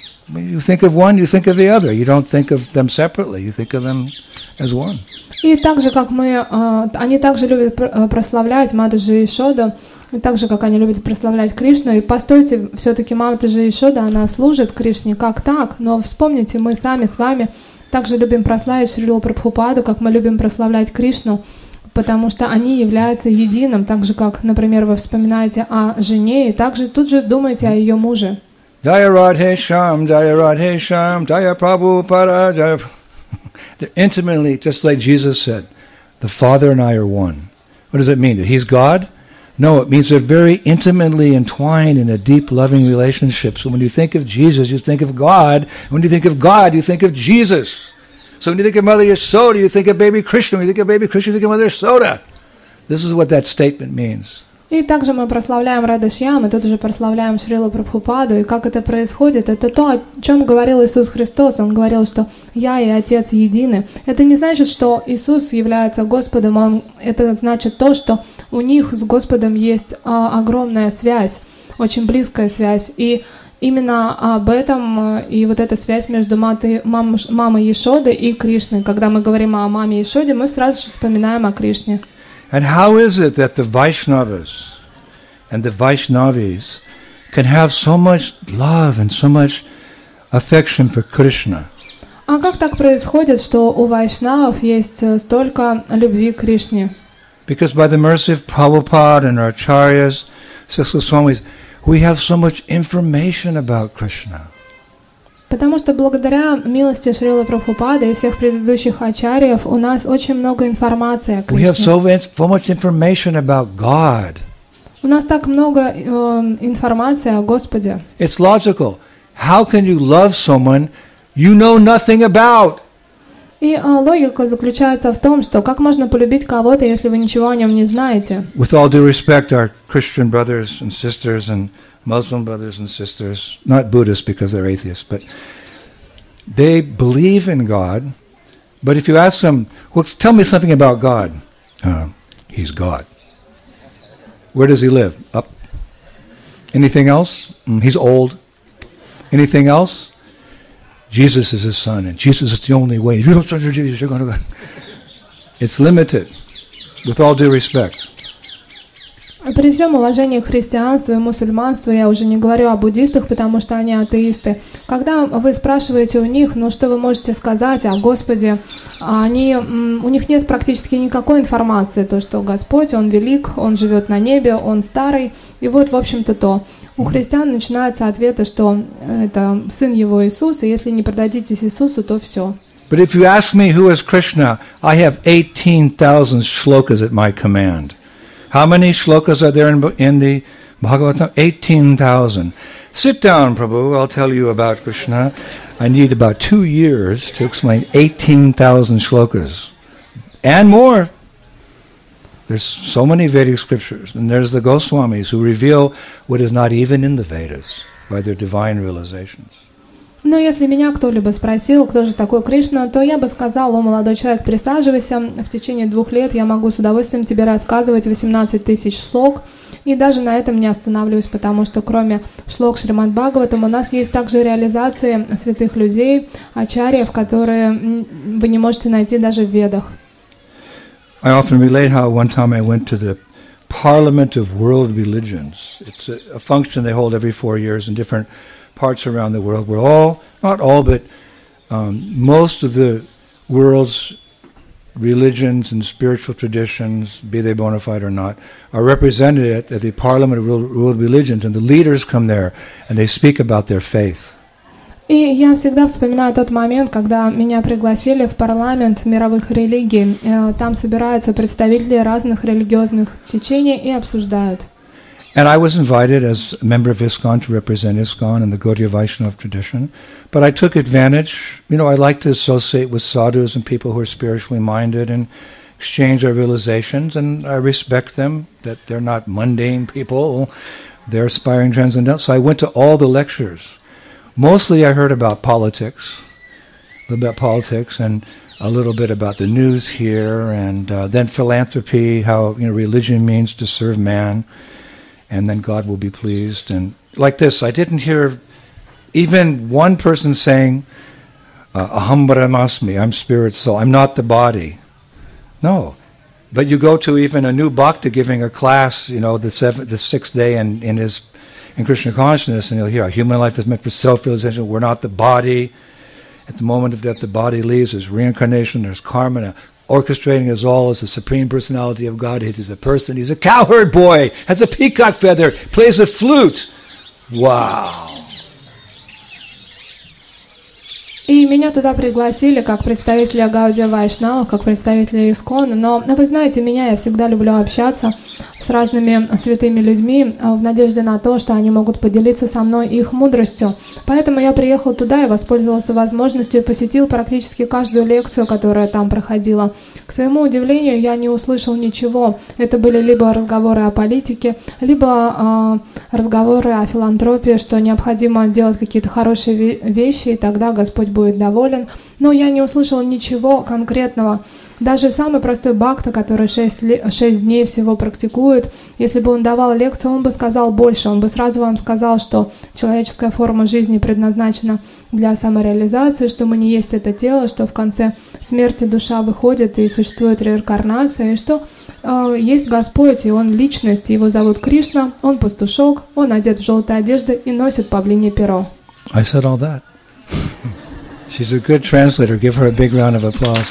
A: you think of one, you think of the other. You don't think of them separately, you think of them as one.
B: И так же, как мы, э, они также любят пр- прославлять Матаджи Яшоду, и так же, как они любят прославлять Кришну. И постойте, все-таки Матаджи Яшода, она служит Кришне, как так? Но вспомните, мы сами с вами также любим прославить Шрилу Прабхупаду, как мы любим прославлять Кришну, потому что они являются единым, так же, как, например, вы вспоминаете о жене, и также тут же думаете о ее муже.
A: Jaya Radhe Shyam, Jaya Radhe Shyam, Jaya Prabhupada, Jaya... They're intimately, just like Jesus said, the Father and I are one. What does it mean? That He's God? No, it means they're very intimately entwined in a deep, loving relationship. So when you think of Jesus, you think of God. When you think of God, you think of Jesus. So when you think of Mother Yasoda, you think of baby Krishna. When you think of baby Krishna, you think of Mother Yasoda. This is what that statement means.
B: И также мы прославляем Радашьям, и тут же прославляем Шрилу Прабхупаду. И как это происходит? Это то, о чем говорил Иисус Христос. Он говорил, что «Я и Отец едины». Это не значит, что Иисус является Господом, он, это значит то, что у них с Господом есть а, огромная связь, очень близкая связь. И именно об этом и вот эта связь между матой, мам, мамой Яшоды и Кришной. Когда мы говорим о маме Яшоде, мы сразу же вспоминаем о Кришне.
A: And how is it that the Vaishnavas and the Vaishnavis can have so much love and so much affection for Krishna?
B: А как так происходит, что у вайшнавов есть столько любви к Кришне?
A: Because by the mercy of Prabhupada and our acharyas, Six Goswamis, we have so much information about Krishna.
B: Потому что благодаря милости Шрилы Прабхупады и всех предыдущих ачарьев у нас очень много информации о
A: We have
B: Кришне.
A: so, so much information about God.
B: У нас так много э, информации о Господе.
A: It's logical. How can you love someone you know nothing about?
B: И э, логика заключается в том, что как можно полюбить кого-то, если вы ничего о нем не знаете?
A: With all due respect, our Christian brothers and sisters and Muslim brothers and sisters, not Buddhists because they're atheists, but they believe in God. But if you ask them, well, tell me something about God. Uh, he's God. Where does he live? Up. Anything else? Mm, he's old. Anything else? Jesus is his son, and Jesus is the only way. If you don't trust Jesus, you're going to go. It's limited, with all due respect.
B: При всем уважении к христианству и мусульманству, я уже не говорю о буддистах, потому что они атеисты. Когда вы спрашиваете у них, ну что вы можете сказать о Господе, они, у них нет практически никакой информации, то, что Господь, Он велик, Он живет на небе, Он старый, и вот, в общем-то, то. У христиан начинаются ответы, что это Сын Его Иисус, и если не продадитесь Иисусу, то все.
A: But if you ask me who is Krishna, I have eighteen thousand shlokas at my command. How many shlokas are there in, in the Bhagavatam? eighteen thousand. Sit down, Prabhu, I'll tell you about Krishna. I need about two years to explain eighteen thousand shlokas. And more. There's so many Vedic scriptures. And there's the Goswamis who reveal what is not even in the Vedas. by their divine realizations.
B: Но если меня кто-либо спросил, кто же такой Кришна, то я бы сказал: о, молодой человек, присаживайся, в течение двух лет я могу с удовольствием тебе рассказывать восемнадцать тысяч шлок, и даже на этом не остановлюсь, потому что кроме шлок Шримад Бхагаватам у нас есть также реализации святых людей, ачарьев, которые вы не можете найти даже в Ведах.
A: I often relate how one time I went to the Parliament of World Religions. It's a, a function they hold every four years in different parts around the world, where all, not all, but um, most of the world's religions and spiritual traditions, be they bona fide or not, are represented at, at the Parliament of World, World Religions, and the leaders come there and they speak about their faith.
B: И я всегда вспоминаю тот момент, когда меня пригласили в парламент мировых религий. Там собираются представители разных религиозных течений и обсуждают.
A: And I was invited as a member of ISKCON to represent ISKCON and the Gaudiya Vaishnava tradition. But I took advantage. You know, I like to associate with sadhus and people who are spiritually minded and exchange our realizations, and I respect them, that they're not mundane people. They're aspiring transcendental. So I went to all the lectures. Mostly I heard about politics, a little bit about politics, and a little bit about the news here, and uh, then philanthropy, how, you know, religion means to serve man, and then God will be pleased. And like this, I didn't hear even one person saying, Aham Brahmasmi, I'm spirit soul, I'm not the body. No. But you go to even a new bhakta giving a class, you know, the seventh, the sixth day in, in his in Krishna consciousness, and you'll hear, human life is meant for self-realization, we're not the body. At the moment of death, the body leaves, there's reincarnation, there's karma. Orchestrating us all as the Supreme Personality of Godhead. He's a person, he's a cowherd boy, has a peacock feather, plays a flute. Wow.
B: И меня туда пригласили как представителя Гаудия Вайшнава, как представителя ИСККОН. Но вы знаете меня, я всегда люблю общаться с разными святыми людьми в надежде на то, что они могут поделиться со мной их мудростью. Поэтому я приехал туда и воспользовался возможностью и посетил практически каждую лекцию, которая там проходила. К своему удивлению, я не услышал ничего. Это были либо разговоры о политике, либо э, разговоры о филантропии, что необходимо делать какие-то хорошие вещи, и тогда Господь будет доволен. Но я не услышал ничего конкретного. Даже самый простой бхакта, который шесть, шесть дней всего практикует, если бы он давал лекцию, он бы сказал больше. Он бы сразу вам сказал, что человеческая форма жизни предназначена для самореализации, что мы не есть это тело, что в конце смерти душа выходит и существует реинкарнация, и что э, есть Господь, и Он личность, его зовут Кришна, он пастушок, он одет в желтые одежды и носит павлинье перо.
A: I said all that. She's a good translator. Give her a big round of applause.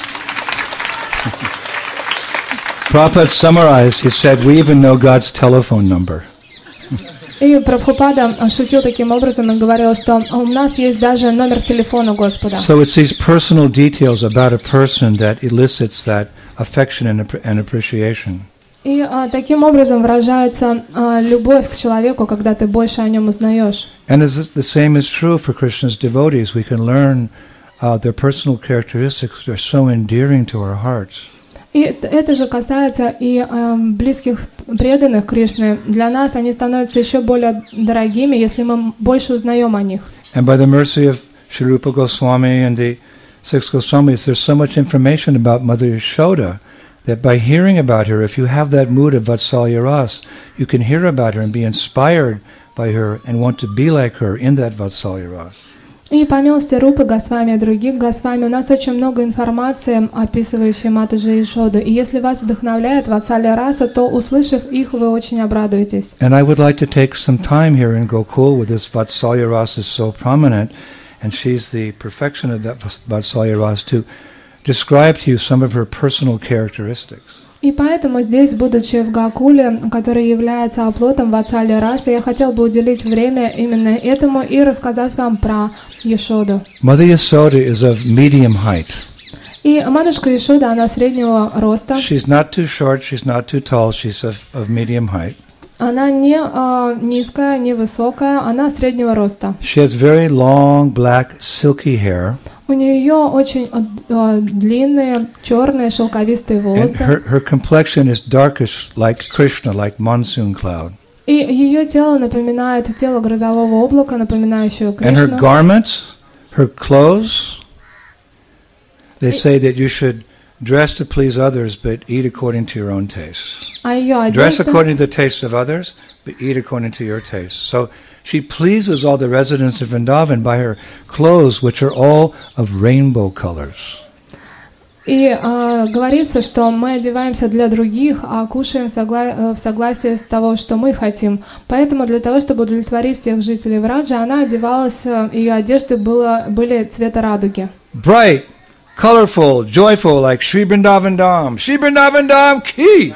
A: Prabhupada summarized, he said, we even know God's telephone number.
B: И Прабхупада шутил таким образом и говорил, что у нас есть даже номер телефона Господа.
A: So it's these personal details about a person that elicits that affection and, and appreciation.
B: И а, таким образом выражается а, любовь к человеку, когда ты больше о нем узнаешь.
A: And as the same is true for Krishna's devotees, we can learn uh, their personal characteristics are so endearing to our hearts.
B: И это же касается и э, близких преданных Кришны. Для нас они становятся еще более дорогими, если мы больше узнаем о них.
A: And by the mercy of Sri Rupa Goswami and the six Goswamis, there's so much information about Mother Yashoda that by hearing about her, if you have that mood of Vatsalya Ras, you can hear about her and be inspired by her and want to be like her in that Vatsalya Ras.
B: И по милости Рупы Госвами и других Госвами у нас очень много информации, описывающей Матаджи Яшоду. И если вас вдохновляет Ватсалья Раса, то, услышав их, вы очень обрадуетесь.
A: And I would like to take some time here in Gokul, where this Vatsalya Ras is so prominent, and she's the perfection of that Vatsalya Ras, to describe to you some of her personal characteristics.
B: И поэтому здесь, будучи в Гакуле, который является оплотом Ватсалья Раса, я хотел бы уделить время именно этому и рассказать вам про Яшоду.
A: Mother Yasoda is of medium height.
B: И матушка Яшода, она среднего роста.
A: She's not too short, she's not too tall, she's of, of medium height.
B: Она не а, низкая, не высокая, она среднего роста.
A: She has very long, black, silky hair.
B: У нее очень а, длинные, черные, шелковистые волосы.
A: And her, her complexion is darkish, like Krishna, like monsoon cloud.
B: И И ее тело напоминает тело грозового облака, напоминающего
A: And her
B: Кришну.
A: garments, her clothes, they say that you should dress to please others, but eat according to your own taste.
B: А ее
A: Dress
B: одежда,
A: according to the taste of others, but eat according to your taste. So she pleases all the residents of Vrindavan by her clothes, which are all of rainbow colors.
B: и а, говорится, что мы одеваемся для других, а кушаем в, согла... в согласии с того, что мы хотим. Поэтому для того, чтобы удовлетворить всех жителей Враджи, она одевалась, ее одежды было, были цвета радуги.
A: Bright, colorful, joyful, like Shri Vrindavan Dham. Shri Vrindavan Dham ki!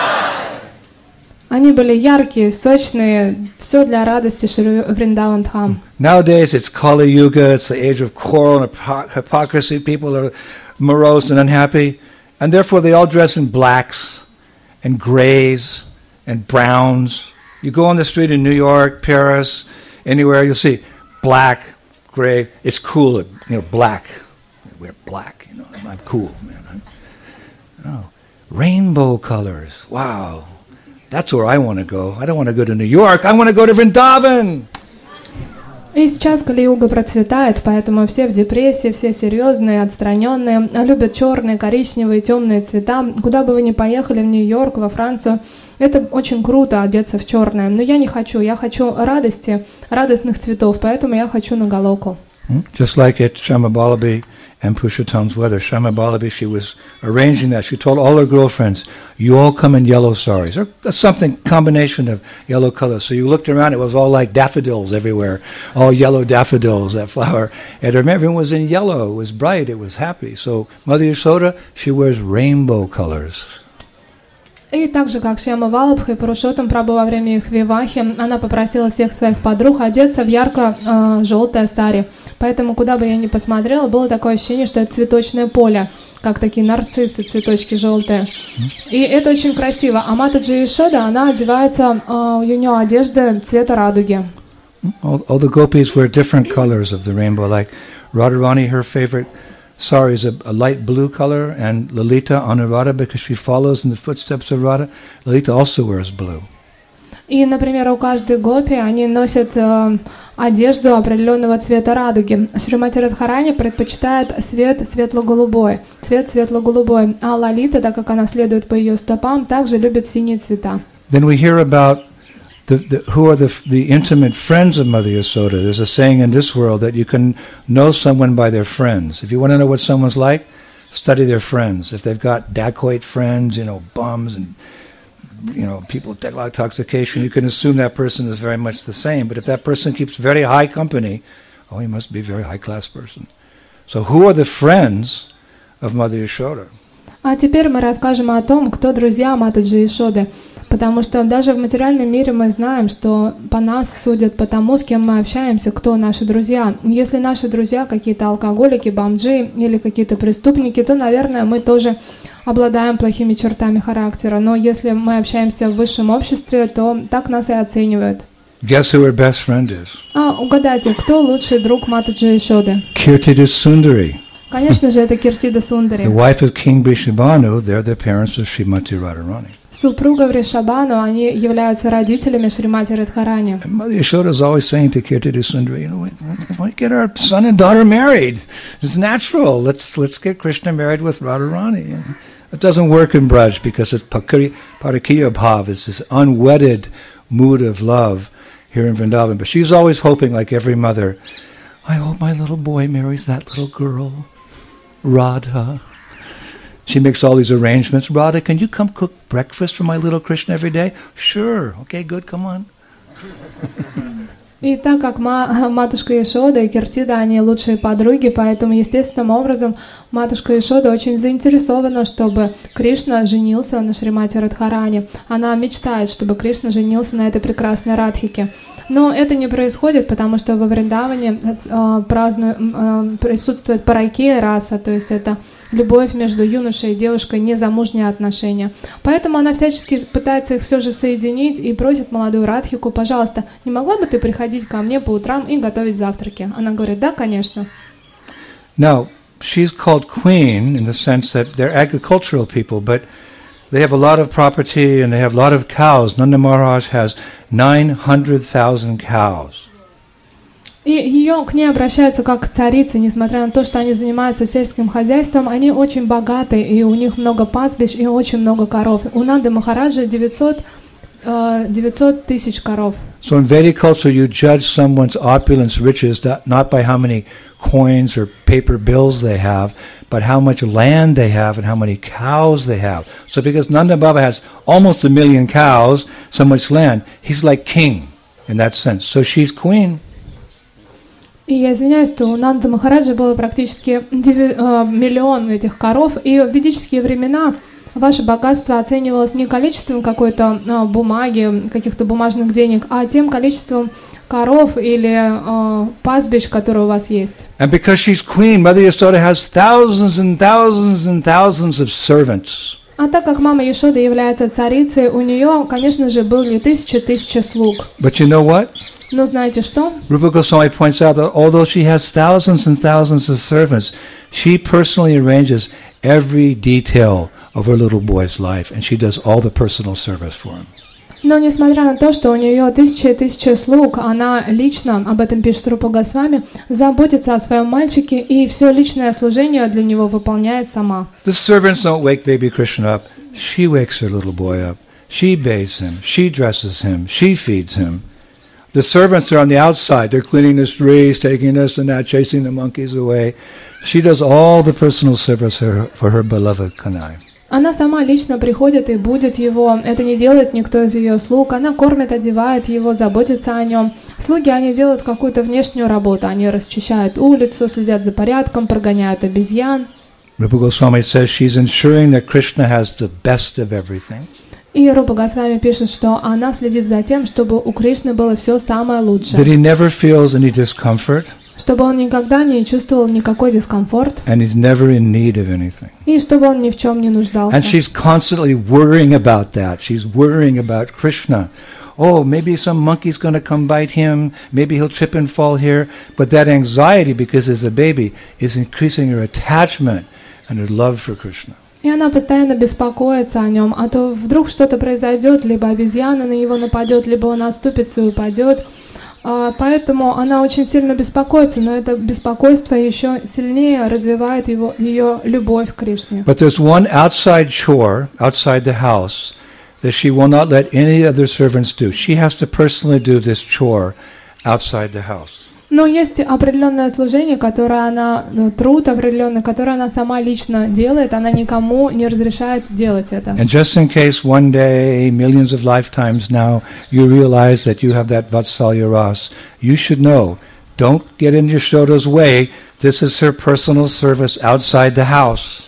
B: Они были яркие, сочные, все для радости Шри Вриндаван Дхам.
A: Nowadays it's Kali Yuga, it's the age of quarrel and hypo- hypocrisy. People are morose and unhappy, and therefore they all dress in blacks and grays and browns. You go on the street in New York, Paris, anywhere, you'll see black, gray. It's cool, you know, black. I wear black, you know, I'm cool, man. I'm, oh, rainbow colors, wow. That's where I want to go. I don't want to go to New York, I want to go to Vrindavan.
B: И сейчас Кали-юга процветает, поэтому все в депрессии, все серьезные, отстраненные, любят черные, коричневые, темные цвета. Куда бы вы ни поехали, в Нью-Йорк, во Францию, это очень круто одеться в черное. Но я не хочу, я хочу радости, радостных цветов, поэтому я хочу на Галоку.
A: Just like at Shamabalabi and Pushottam's weather. Shamabalabi, she was arranging that. She told all her girlfriends, you all come in yellow saris, or something, combination of yellow colors. So you looked around, it was all like daffodils everywhere, all yellow daffodils, that flower. And everyone was in yellow, it was bright, it was happy. So Mother Yasoda, she wears rainbow colors.
B: И так же, как Шьяма Валабха и Пурушоттам Прабху во время их вивахи, она попросила всех своих подруг одеться в ярко-желтое сари. Поэтому, куда бы я ни посмотрела, было такое ощущение, что это цветочное поле, как такие нарциссы, цветочки желтые. И это очень красиво. А Матаджи Яшода, она одевается, у нее одежда цвета радуги.
A: All, all the gopis wear different colors of the rainbow, like Radharani, her favorite sari is a, a light blue color, and Lalita Anuradha, because she follows in the footsteps of Radha, Lalita also wears blue.
B: И, например, у каждой гопи они носят э, одежду определенного цвета радуги. Шримати Радхарани предпочитает цвет светло-голубой, цвет светло-голубой, а Лалита, так как она следует по ее стопам, также любит синие цвета.
A: Then we hear about the, the, who are the, the intimate friends of Mother Yasoda. There's a saying in this world that you can know someone by their friends. If you want to know what someone's like, study their friends. If they've got dacoit friends, you know, bums and you know, people with intoxication, you can assume that person is very much the same. But if that person keeps very high company, oh, he must be a very high-class person. So who are the friends of Mother Yasoda?
B: А теперь мы расскажем о том, кто друзья Матаджи Яшоды. Потому что даже в материальном мире мы знаем, что по нас судят по тому, с кем мы общаемся, кто наши друзья. Если наши друзья какие-то алкоголики, бомжи или какие-то преступники, то, наверное, мы тоже обладаем плохими чертами характера. Но если мы общаемся в высшем обществе, то так нас и оценивают.
A: Guess who her best friend is?
B: А угадайте, кто лучший друг Матаджи Яшоды?
A: Kirtida Sundari.
B: Конечно же, это Киртида Сундари.
A: The wife of King Vrishabhanu, they're the parents of Srimati Radharani.
B: Супруга Вришабану, они являются родителями Шримати Радхарани.
A: And Mother Yasoda is always saying to Kirtida Sundari, you know, why don't we get our son and daughter married? It's natural. Let's let's get Krishna married with Radharani. And it doesn't work in Braj because it's Parakiya Bhav. It's this unwedded mood of love here in Vrindavan. But she's always hoping, like every mother, I hope my little boy marries that little girl, Radha. She makes all these arrangements. Radha, can you come cook breakfast for my little Krishna every day? Sure. Okay, good, come on.
B: И так как ма- матушка Яшода и Киртида, они лучшие подруги, поэтому естественным образом матушка Яшода очень заинтересована, чтобы Кришна женился на Шримати Радхарани. Она мечтает, чтобы Кришна женился на этой прекрасной Радхике. Но это не происходит, потому что во Вриндаване э, празднует, э, присутствует паракия раса, то есть это любовь между юношей и девушкой, незамужние отношения. Поэтому она всячески пытается их все же соединить и просит молодую Радхику, пожалуйста, не могла бы ты приходить ко мне по утрам и готовить завтраки? Она говорит, да, конечно.
A: Now, she's called queen in the sense that they're agricultural people, but They have a lot of property and they have a lot of cows. Nanda Maharaj has nine hundred thousand cows.
B: И ее, к ней обращаются как к царице, несмотря на то, что они занимаются сельским хозяйством, они очень богаты, и у них много пастбищ, и очень много коров. У Нанды Махараджа девятьсот тысяч коров.
A: So in Vedic culture, you judge someone's opulence, riches, not by how many coins or paper bills they have, but how much land they have and how many cows they have. So because Nanda Baba has almost a million cows, so much land, he's like king in that sense. So she's queen.
B: И я извиняюсь, что у Нанды Махараджа было практически миллион этих коров, и в ведические времена ваше богатство оценивалось не количеством какой-то а, бумаги, каких-то бумажных денег, а тем количеством коров или а, пастбищ, которые у вас есть.
A: And because she's queen, Mother Yasoda has thousands and thousands and thousands of servants.
B: А так как мама Яшода является царицей, у нее, конечно же, были тысячи-тысячи слуг.
A: But you know what?
B: Но знаете что?
A: Rupa Goswami points out that although she has thousands and thousands of servants, she personally arranges every detail of her little boy's life, and she does all the personal service for him.
B: Но несмотря на то, что у нее тысячи и тысячи слуг, она лично, об этом пишет Рупа Госвами, заботится о своем мальчике и все личное служение для него выполняет сама.
A: The servants don't wake baby Krishna up. She wakes her little boy up. She bathes him. She dresses him. She feeds him. The servants are on the outside. They're cleaning the streets, taking this and that, chasing the monkeys away. She does all the personal service for her beloved Kanai.
B: Она сама лично приходит и будет его. Это не делает никто из ее слуг. Она кормит, одевает его, заботится о нем. Слуги, они делают какую-то внешнюю работу. Они расчищают улицу, следят за порядком, прогоняют обезьян.
A: Rupa Goswami says she's ensuring that Krishna has the best of everything.
B: И Рупа Госвами пишет, что она следит за тем, чтобы у Кришны было все самое лучшее.
A: That he never feels any discomfort.
B: Чтобы он никогда не чувствовал никакой дискомфорт.
A: And he's never in need of anything.
B: И чтобы он ни в чем не нуждался.
A: And she's constantly worrying about that. She's worrying about Krishna. Oh, maybe some monkey's going to come bite him. Maybe he'll trip and fall here. But that anxiety, because he's a baby, is increasing her attachment and her love for Krishna.
B: И она постоянно беспокоится о нем, а то вдруг что-то произойдет, либо обезьяна на него нападет, либо он оступится и упадет. А, поэтому она очень сильно беспокоится, но это беспокойство еще сильнее развивает его, ее любовь к Кришне.
A: But there's one outside chore, outside the house, that she will not let any other servants do. She has to personally do this chore outside the house.
B: Но есть определенное служение, которое она, труд определенный, который она сама лично делает, она никому не разрешает делать это.
A: And just in case one day, millions of lifetimes now, you realize that you have that Vatsalya Ras, you should know, don't get in Yashoda's way. This is her personal service outside the house.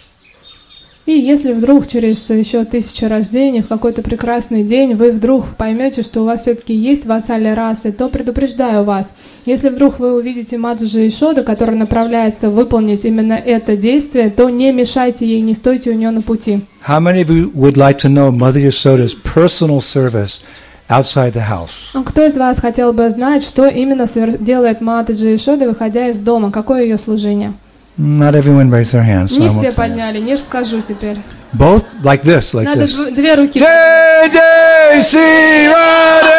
B: И если вдруг через еще тысячу рождений, в какой-то прекрасный день, вы вдруг поймете, что у вас все-таки есть вассалья расы, то предупреждаю вас, если вдруг вы увидите Маджи Яшоду, которая направляется выполнить именно это действие, то не мешайте ей, не стойте у нее на пути.
A: How many of you would like to know Mother Yasoda's personal service outside the house?
B: А кто из вас хотел бы знать, что именно делает Маджи Яшода, выходя из дома, какое ее служение?
A: Not everyone raised their hands. So
B: Не все подняли, не расскажу теперь.
A: Both like this, like
B: Надо
A: this.
B: две руки.
A: Jai Jai Sri Radhe!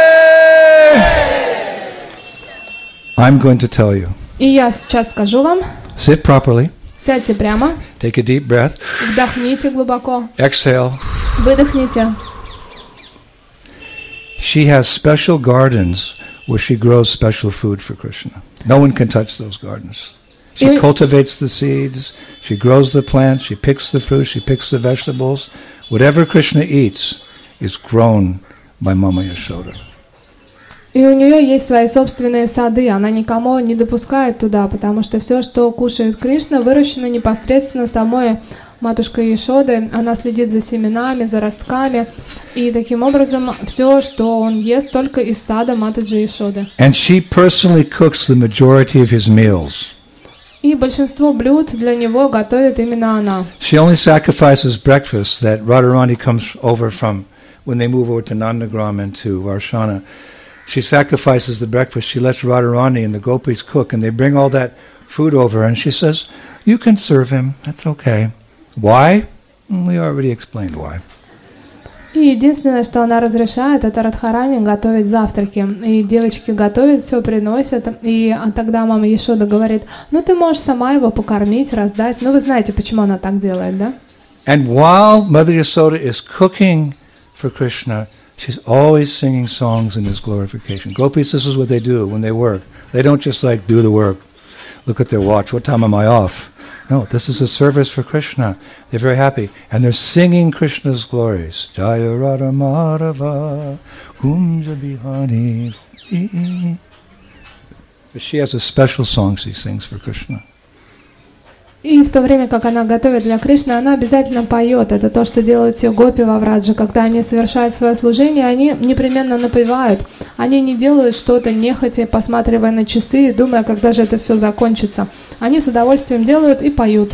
A: I'm going to tell you.
B: И я сейчас скажу вам.
A: Sit properly.
B: Сядьте прямо.
A: Take a deep breath.
B: Вдохните глубоко.
A: Exhale.
B: Выдохните.
A: She has special gardens where she grows special food for Krishna. No one can touch those gardens. She
B: И...
A: cultivates the seeds, she grows the plants, she picks the fruit, she picks the vegetables. Whatever Krishna eats is grown by Mama Yashoda.
B: И у нее есть свои собственные сады, она никому не допускает туда, потому что все, что кушает Кришна, выращено непосредственно самой матушкой Яшодой. Она следит за семенами, за ростками, и таким образом все, что он ест, только из сада Матаджи Яшоды.
A: And she personally cooks the majority of his meals.
B: И большинство блюд для него готовит именно она.
A: She only sacrifices breakfast that Radharani comes over from when they move over to Nandagram and to Varshana. She sacrifices the breakfast. She lets Radharani and the gopis cook, and they bring all that food over, and she says, "You can serve him. That's okay." Why? We already explained why.
B: И единственное, что она разрешает, это Радхарани готовить завтраки. И девочки готовят, все приносят. И тогда мама Яшода говорит: ну ты можешь сама его покормить, раздать. Ну вы знаете, почему она так делает, да?
A: And while Mother Yasoda is cooking for Krishna, she's always singing songs in his glorification. Gopis, this is what they do when they work. They don't just like do the work, look at their watch, what time am I off? No, this is a service for Krishna. They're very happy. And they're singing Krishna's glories. Jaya Radha Madhava Kunja Bihari. But she has a special song she sings for Krishna.
B: И в то время, как она готовит для Кришны, она обязательно поет. Это то, что делают все гопи во Враджа. Когда они совершают свое служение, они непременно напевают. Они не делают что-то нехотя, посматривая на часы и думая, когда же это все закончится. Они с удовольствием делают и поют.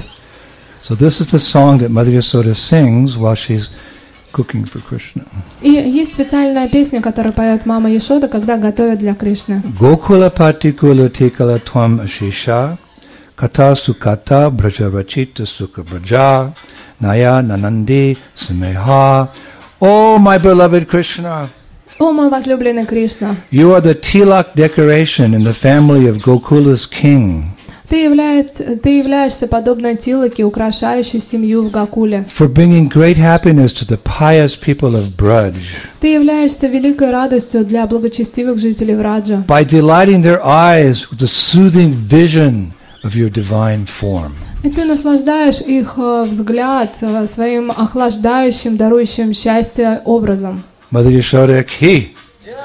A: So this is the song that Mother Yasoda sings while she's cooking for Krishna.
B: И есть специальная песня, которую поет мама Яшода, когда готовит для Кришны.
A: Gokula patikula tikala tvam ashisha Kata sukata braja rachita sukha braja Naya nanandi smeha. Oh, my beloved Krishna,
B: О, мой возлюбленный Кришна,
A: you are the tilak decoration in the family of Gokula's king.
B: ты, являешься, ты являешься подобно тилаке, украшающей семью в Гокуле.
A: For bringing great happiness to the pious people of Braj.
B: Ты являешься великой радостью для благочестивых жителей Враджа.
A: By delighting their eyes with the soothing vision of your divine form.
B: И ты наслаждаешь их э, взгляд э, своим охлаждающим, дарующим счастье образом.
A: Mother Yashoda ki,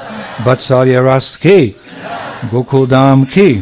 A: Vatsalya Ras ki, Gokuldam ki.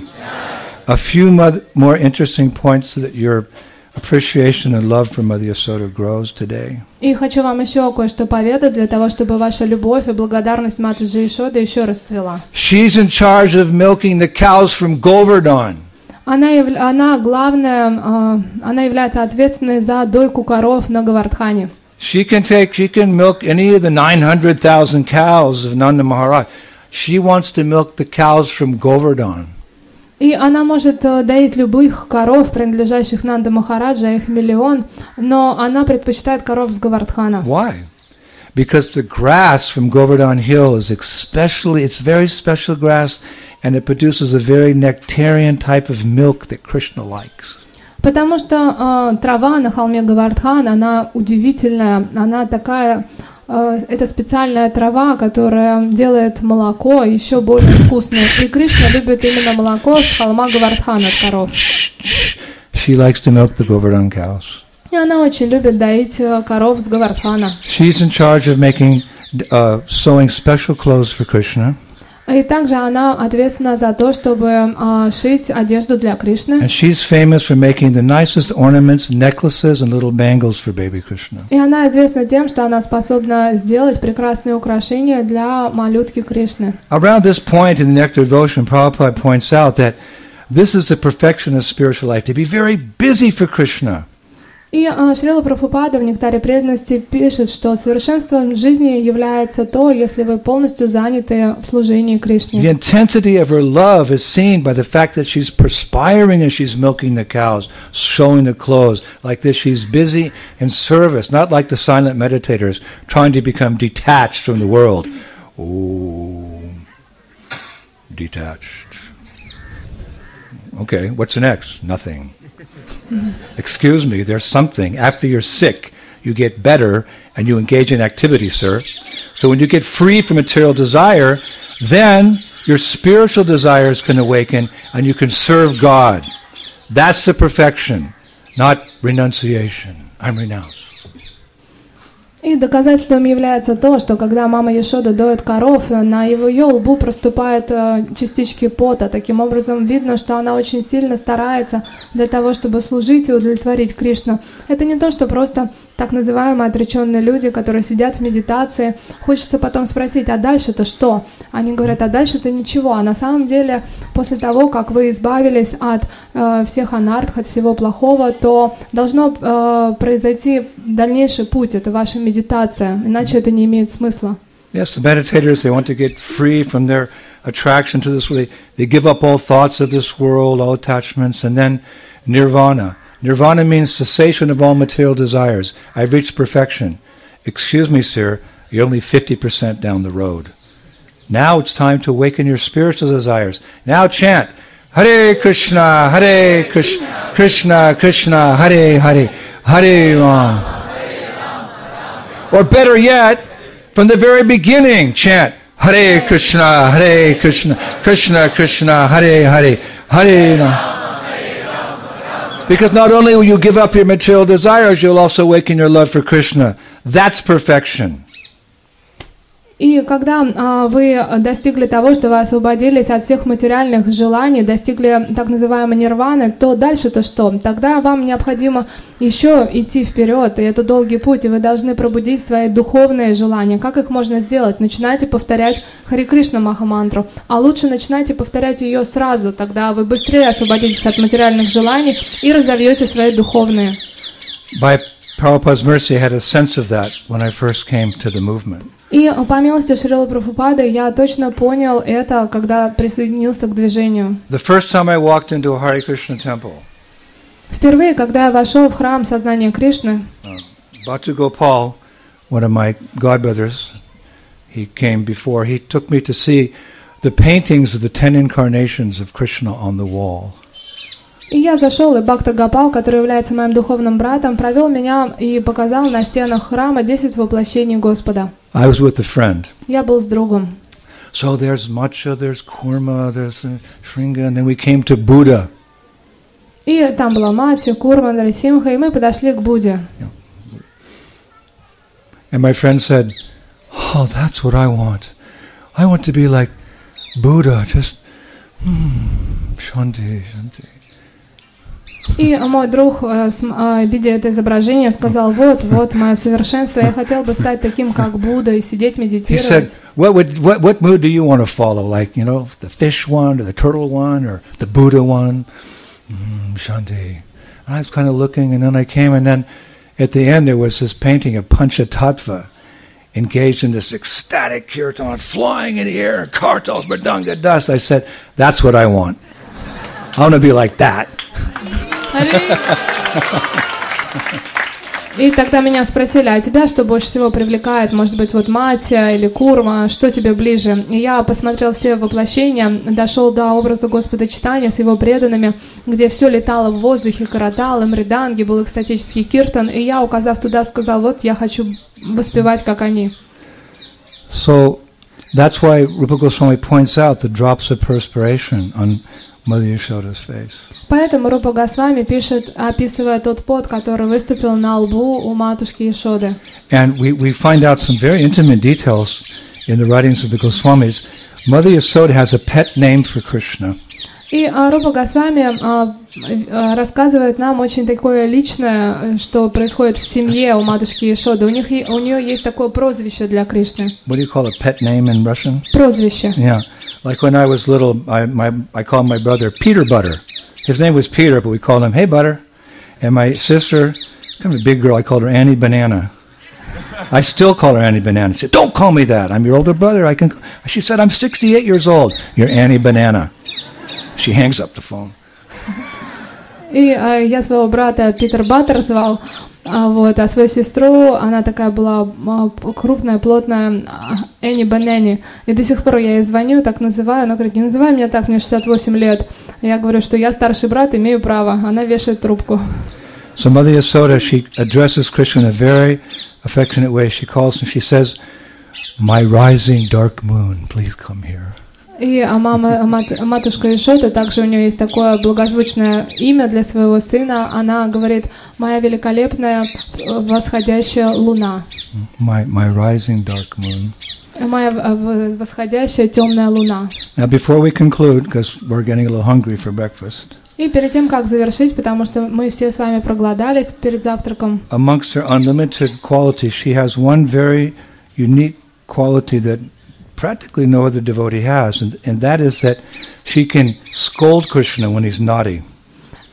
A: A few mo- more interesting points so that your appreciation and love for Mother Yasoda grows today.
B: И хочу вам еще кое-что поведать для того, чтобы ваша любовь и благодарность Матаджи Яшоды еще расцвела.
A: She's in charge of milking the cows from Govardhan.
B: Она, яв... она главная, э, она является ответственной за дойку коров на Говардхане.
A: She can take, she can milk any of the nine hundred thousand cows of Nanda Maharaj. She wants to milk the cows from Govardhan.
B: И она может э, доить любых коров, принадлежащих Нанда Махараджа, их миллион, но она предпочитает коров с Говардхана.
A: Why? Because the grass from Govardhan Hill is especially, it's very special grass, and it produces a very nectarian type of milk that Krishna likes.
B: Потому что э, трава на холме Говардхан, она удивительная, она такая, э, это специальная трава, которая делает молоко еще более вкусное. И Кришна любит именно молоко с холма Говардхан от коров.
A: She likes to milk the Govardhan cows.
B: И она очень любит доить э, коров с Говардхана.
A: She's in charge of making, uh, sewing special clothes for Krishna.
B: И также она ответственна за то, чтобы э, шить одежду для Кришны.
A: And she's famous for making the nicest ornaments, necklaces, and little bangles for baby Krishna.
B: И она известна тем, что она способна сделать прекрасные украшения для малютки Кришны.
A: Around this point in the Nectar of Devotion, Prabhupada points out that this is the perfection of spiritual life, to be very busy for Krishna.
B: И э, Шрила Прабхупада в Нектаре преданности пишет, что совершенством жизни является то, если вы полностью заняты в служении Кришне.
A: The intensity of her love is seen by the fact that she's perspiring as she's milking the cows, showing the clothes. Like this, she's busy in service, not like the silent meditators trying to become detached from the world. Oh, detached. Okay, what's next? Nothing. Excuse me, there's something. After you're sick, you get better and you engage in activity, sir. So when you get free from material desire, then your spiritual desires can awaken and you can serve God. That's the perfection, not renunciation. I'm renounced.
B: И доказательством является то, что когда мама Яшода доит коров, на его ее лбу проступают э, частички пота. Таким образом, видно, что она очень сильно старается для того, чтобы служить и удовлетворить Кришну. Это не то, что просто так называемые отреченные люди, которые сидят в медитации. Хочется потом спросить, а дальше-то что? Они говорят, а дальше-то ничего. А на самом деле, после того, как вы избавились от э, всех анартх, от всего плохого, то должно э, произойти дальнейший путь. Это ваша медитация. Иначе это не имеет смысла.
A: Yes, the meditators, they want to get free from their attraction to this world. They, they give up all thoughts of this world, all attachments, and then nirvana. Nirvana means cessation of all material desires. I've reached perfection. Excuse me, sir, you're only fifty percent down the road. Now it's time to awaken your spiritual desires. Now chant, Hare Krishna, Hare Krishna, Krishna, Krishna, Hare Hare, Hare Ram. Or better yet, from the very beginning, chant, Hare Krishna, Hare Krishna, Krishna, Krishna, Hare Hare, Hare Ram. Because not only will you give up your material desires, you'll also awaken your love for Krishna. That's perfection.
B: И когда а, вы достигли того, что вы освободились от всех материальных желаний, достигли так называемой нирваны, то дальше-то что? Тогда вам необходимо еще идти вперед, и это долгий путь, и вы должны пробудить свои духовные желания. Как их можно сделать? Начинайте повторять Харе Кришна Махамантру, а лучше начинайте повторять ее сразу, тогда вы быстрее освободитесь от материальных желаний и разовьете свои духовные.
A: By Prabhupada's mercy, I had a sense of that when I first came to the movement.
B: И по милости Шрилы Прабхупады я точно понял это, когда присоединился к движению.
A: The first time I walked into a Hare Krishna temple,
B: Впервые, когда я вошел в храм Сознания Кришны,
A: uh, Bhakti Gopal, one of my godbrothers, he came before, he took me to see the paintings of the ten incarnations of Krishna on the wall.
B: и я зашел, и Бхакта Гопал, который является моим духовным братом, провел меня и показал на стенах храма десять воплощений Господа.
A: I was with a friend.
B: Я был с другом.
A: So there's matcha, there's kurma, there's uh, shringa, and then we came to Buddha.
B: И там была Матья, Курма, Нарисимха, и мы подошли к Будде.
A: And my friend said, oh, that's what I want. I want to be like Buddha, just, hmm, shanti, shanti.
B: И мой друг, видя это изображение, сказал, вот, вот мое совершенство, я хотел бы стать таким, как Будда, и сидеть, медитировать.
A: He said, what, would, what, what mood do you want to follow? Like, you know, the fish one, or the turtle one, or the Buddha one? Mm, shanti. And I was kind of looking, and then I came, and then at the end there was this painting of Panchatattva, engaged in this ecstatic kirtan, flying in the air, kartals, mridanga, dust. I said, that's what I want. I want to be like that.
B: И тогда меня спросили, а тебя что больше всего привлекает? Может быть, вот Матья или Курма, что тебе ближе? И я посмотрел все воплощения, дошел до образа Господа Чайтаньи с его преданными, где все летало в воздухе, караталы, мриданги, был экстатический киртан, и я, указав туда, сказал, вот я хочу воспевать, как они.
A: So that's why Rupa Goswami points out the drops of perspiration on Mother Yashoda's face.
B: Поэтому Рупа Госвами пишет, описывая тот пот, который выступил на лбу у матушки Яшоды.
A: And we, we find out some very intimate details in the writings of the Goswamis. Mother Yashoda has a pet name for Krishna.
B: И Рупа Госвами а, а, рассказывает нам очень такое личное, что происходит в семье у матушки Яшоды. У них у нее есть такое прозвище для Кришны.
A: What do you call a pet name in Russian?
B: Прозвище.
A: Yeah, like when I was little, I my I called my brother Peter Butter. His name was Peter, but we called him Hey Butter. And my sister, kind of a big girl, I called her Annie Banana. I still call her Annie Banana. She said, "Don't call me that. I'm your older brother. I can." She said, "I'm sixty-eight years old. You're Annie Banana." She hangs up the phone.
B: И а, я своего брата Питер Баттер звал, а, вот, а свою сестру, она такая была а, крупная, плотная, Энни Банани. И до сих пор я ей звоню, так называю. Она говорит, не называй меня так, мне шестьдесят восемь лет. Я говорю, что я старший брат, имею право. Она вешает трубку.
A: So Mother Yasoda, she addresses Krishna in a very affectionate way. She calls him, she says, "My rising dark moon, please come here."
B: И а мама, мат, матушка Яшода, также у нее есть такое благозвучное имя для своего сына. Она говорит, моя великолепная восходящая луна.
A: My, my rising dark moon.
B: Моя восходящая темная луна.
A: Now before we conclude, because we're getting a little hungry for breakfast.
B: И перед тем, как завершить, потому что мы все с вами проголодались перед завтраком.
A: Amongst her unlimited qualities, she has one very unique quality that practically no other devotee has, and, and that is that she can scold Krishna when he's naughty.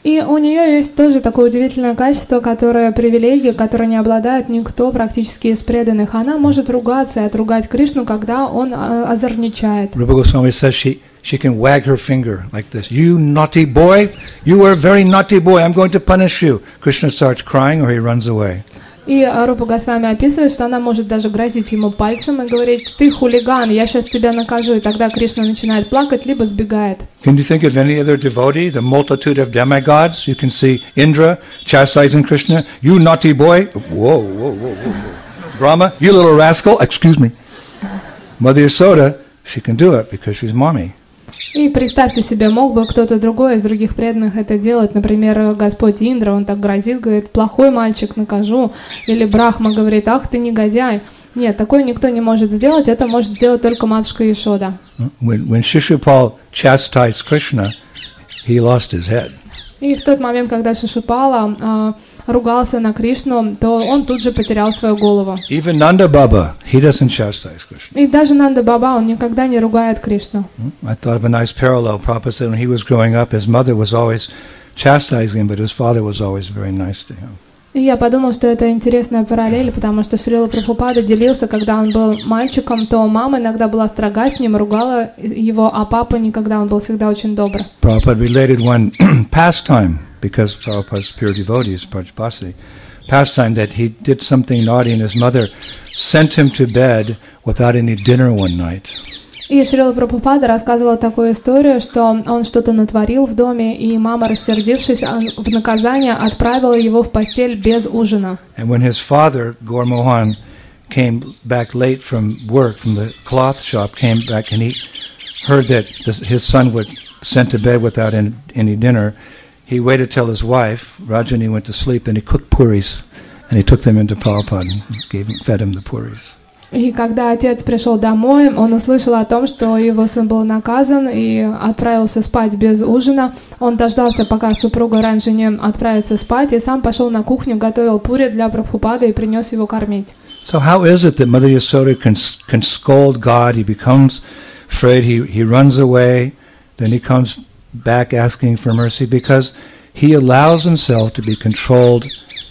B: И у нее есть тоже такое удивительное качество, которое привилегия, которой не обладает никто практически из преданных. Она может ругаться и отругать Кришну, когда он а, озорничает.
A: Rupa Goswami says she, she can wag her finger like this. You naughty boy, you are a very naughty boy, I'm going to punish you. Krishna starts crying or he runs away.
B: И Рупа Госвами описывает, что она может даже грозить ему пальцем и говорить: ты хулиган, я сейчас тебя накажу. И тогда Кришна начинает плакать, либо сбегает.
A: Can you think of any other devotee, the multitude of demigods? You can see Indra chastising Krishna. You naughty boy. Whoa, whoa, whoa, whoa. Brahma, you little rascal. Excuse me. Mother Yasoda, she can do it because she's mommy.
B: И представьте себе, мог бы кто-то другой из других преданных это делать. Например, Господь Индра, он так грозит, говорит: плохой мальчик, накажу. Или Брахма говорит: ах ты негодяй. Нет, такое никто не может сделать, это может сделать только матушка Яшода.
A: When, when Shishupal chastised Krishna, he lost his head.
B: И в тот момент, когда Шишупала а, ругался на Кришну, то он тут же потерял свою голову.
A: Even Nanda Baba, he doesn't chastise Krishna.
B: И даже Нанда Баба, он никогда не ругает Кришну.
A: I thought of a nice parallel. Prabhupada said when he was growing up, his mother was always chastising him, but his father was always very nice to him.
B: И я подумал, что это интересная параллель, потому что Шрила Прабхупада делился, когда он был мальчиком, то мама иногда была строга с ним, ругала его, а папа никогда, он был всегда очень добр.
A: Prabhupada related one pastime, because Prabhupada's pure devotee is Prajapati, pastime that he did something naughty and his mother sent him to bed without any dinner one night.
B: И Шрила Прабхупада рассказывал такую историю, что он что-то натворил в доме, и мама, рассердившись в наказание, отправила его в постель без ужина.
A: And when his father, Gaur Mohan, came back late from work, from the cloth shop, came back and he heard that this, his son was sent to bed without any, any dinner, he waited till his wife, Rajani, went to sleep, and he cooked puris, and he took them into Prabhupada and gave him, fed him the puris.
B: И когда отец пришел домой, он услышал о том, что его сын был наказан и отправился спать без ужина. Он дождался, пока супруга Ранджини отправится спать, и сам пошел на кухню, готовил пури для Прабхупады и принес его кормить.
A: So how is it that Mother Yasoda can, can scold God, he becomes afraid, he, he runs away, then he comes back asking for mercy because he allows himself to be controlled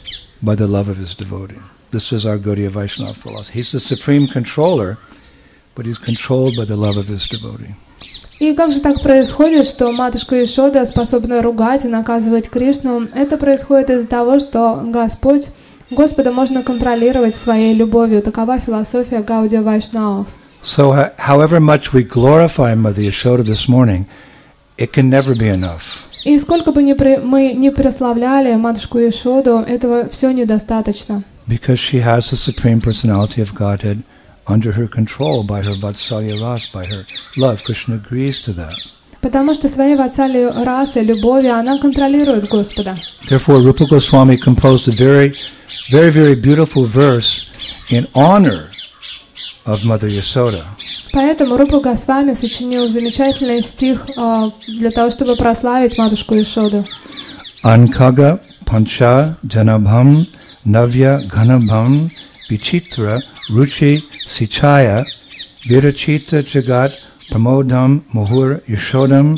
A: by the love of his devotee. This is our Gaudiya Vaishnava philosophy. He's the supreme controller, but he's controlled by the love of his devotee.
B: И как же так происходит, что матушка Яшода способна ругать и наказывать Кришну? Это происходит из-за того, что Господь, Господа можно контролировать своей любовью. Такова философия Гаудия Вайшнавов.
A: So, however much we glorify Mother Yashoda this morning, it can never be enough.
B: И сколько бы ни при, мы ни прославляли матушку Яшоду, этого все недостаточно.
A: Because she has the Supreme Personality of Godhead under her control by her Vatsalya Ras, by her love. Krishna agrees to that.
B: Потому что своей ватсалью расы, любовью, она контролирует Господа.
A: Therefore, Rupa Goswami composed a very, very, very beautiful verse in honor of Mother Yasoda.
B: Поэтому Рупа Госвами сочинил замечательный стих э, для того, чтобы прославить матушку Яшоду.
A: Ankhaga pancha janabham navya ghanabham vichitra ruchi sichaya virachita jagat pramodam muhur yashodam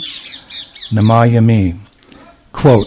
A: namayami. Quote,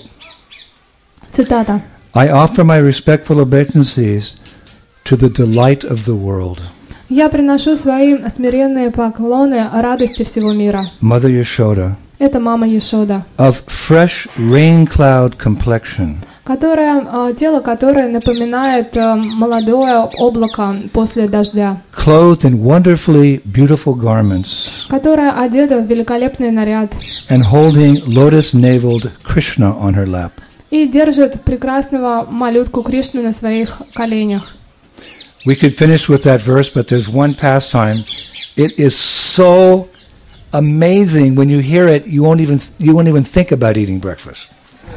B: Цитата.
A: I offer my respectful obeisances to the delight of the world.
B: Я приношу свои смиренные поклоны радости всего мира.
A: Mother Yashoda,
B: Это мама Яшода,
A: of fresh rain cloud complexion,
B: которая, тело которое напоминает молодое облако после дождя,
A: clothed in wonderfully beautiful garments,
B: которая одета в великолепный наряд
A: and holding lotus-naveled Krishna on her lap.
B: и держит прекрасного малютку Кришну на своих коленях.
A: We could finish with that verse, but there's one pastime. It is so amazing when you hear it, you won't even you won't even think about eating breakfast.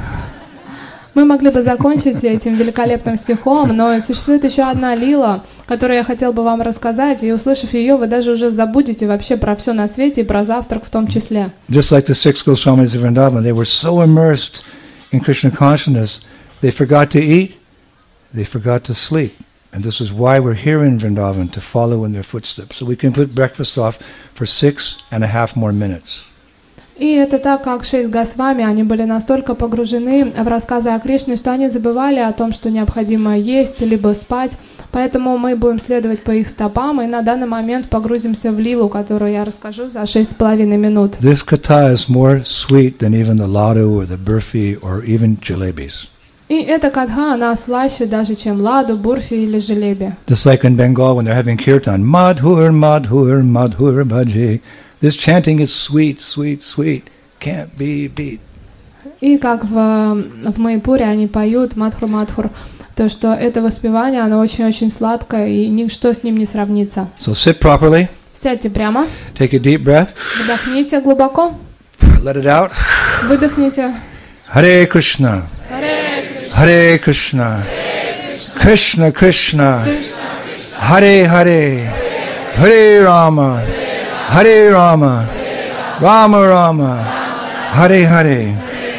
B: Мы могли бы закончить этим великолепным стихом, но существует еще одна лила, которую я хотел бы вам рассказать, и услышав ее, вы даже уже забудете вообще про все на свете и про завтрак в том числе.
A: Just like the six Goswamis of Vrindavan, they were so immersed in Krishna consciousness, they forgot to eat, they forgot to sleep. And this is why we're here in Vrindavan, to follow in their footsteps. So we can put breakfast off for six and a half more minutes.
B: И это так, как шесть Госвами, они были настолько погружены в рассказы о Кришне, что они забывали о том, что необходимо есть, либо спать. Поэтому мы будем следовать по их стопам, и на данный момент погрузимся в лилу, которую я расскажу за шесть с половиной минут.
A: This katha is more sweet than even the laddu or the burfi or even jalebis.
B: И эта катха, она слаще даже, чем ладу, бурфи или желеби.
A: Just like in Bengal when they're having kirtan, Madhur, Madhur, Madhur Bhaji. This chanting is sweet, sweet, sweet. Can't be beat.
B: И как в, в Майпуре они поют Мадхур-Мадхур, то, что это воспевание, оно очень-очень сладкое, и ничто с ним не сравнится.
A: So sit properly.
B: Сядьте прямо.
A: Take a deep breath.
B: Вдохните глубоко.
A: Let it out.
B: Выдохните.
A: Hare Krishna. Hare Krishna. Krishna Krishna. Hare Hare. Hare Rama. Hare Rama. Rama Rama. Hare Hare.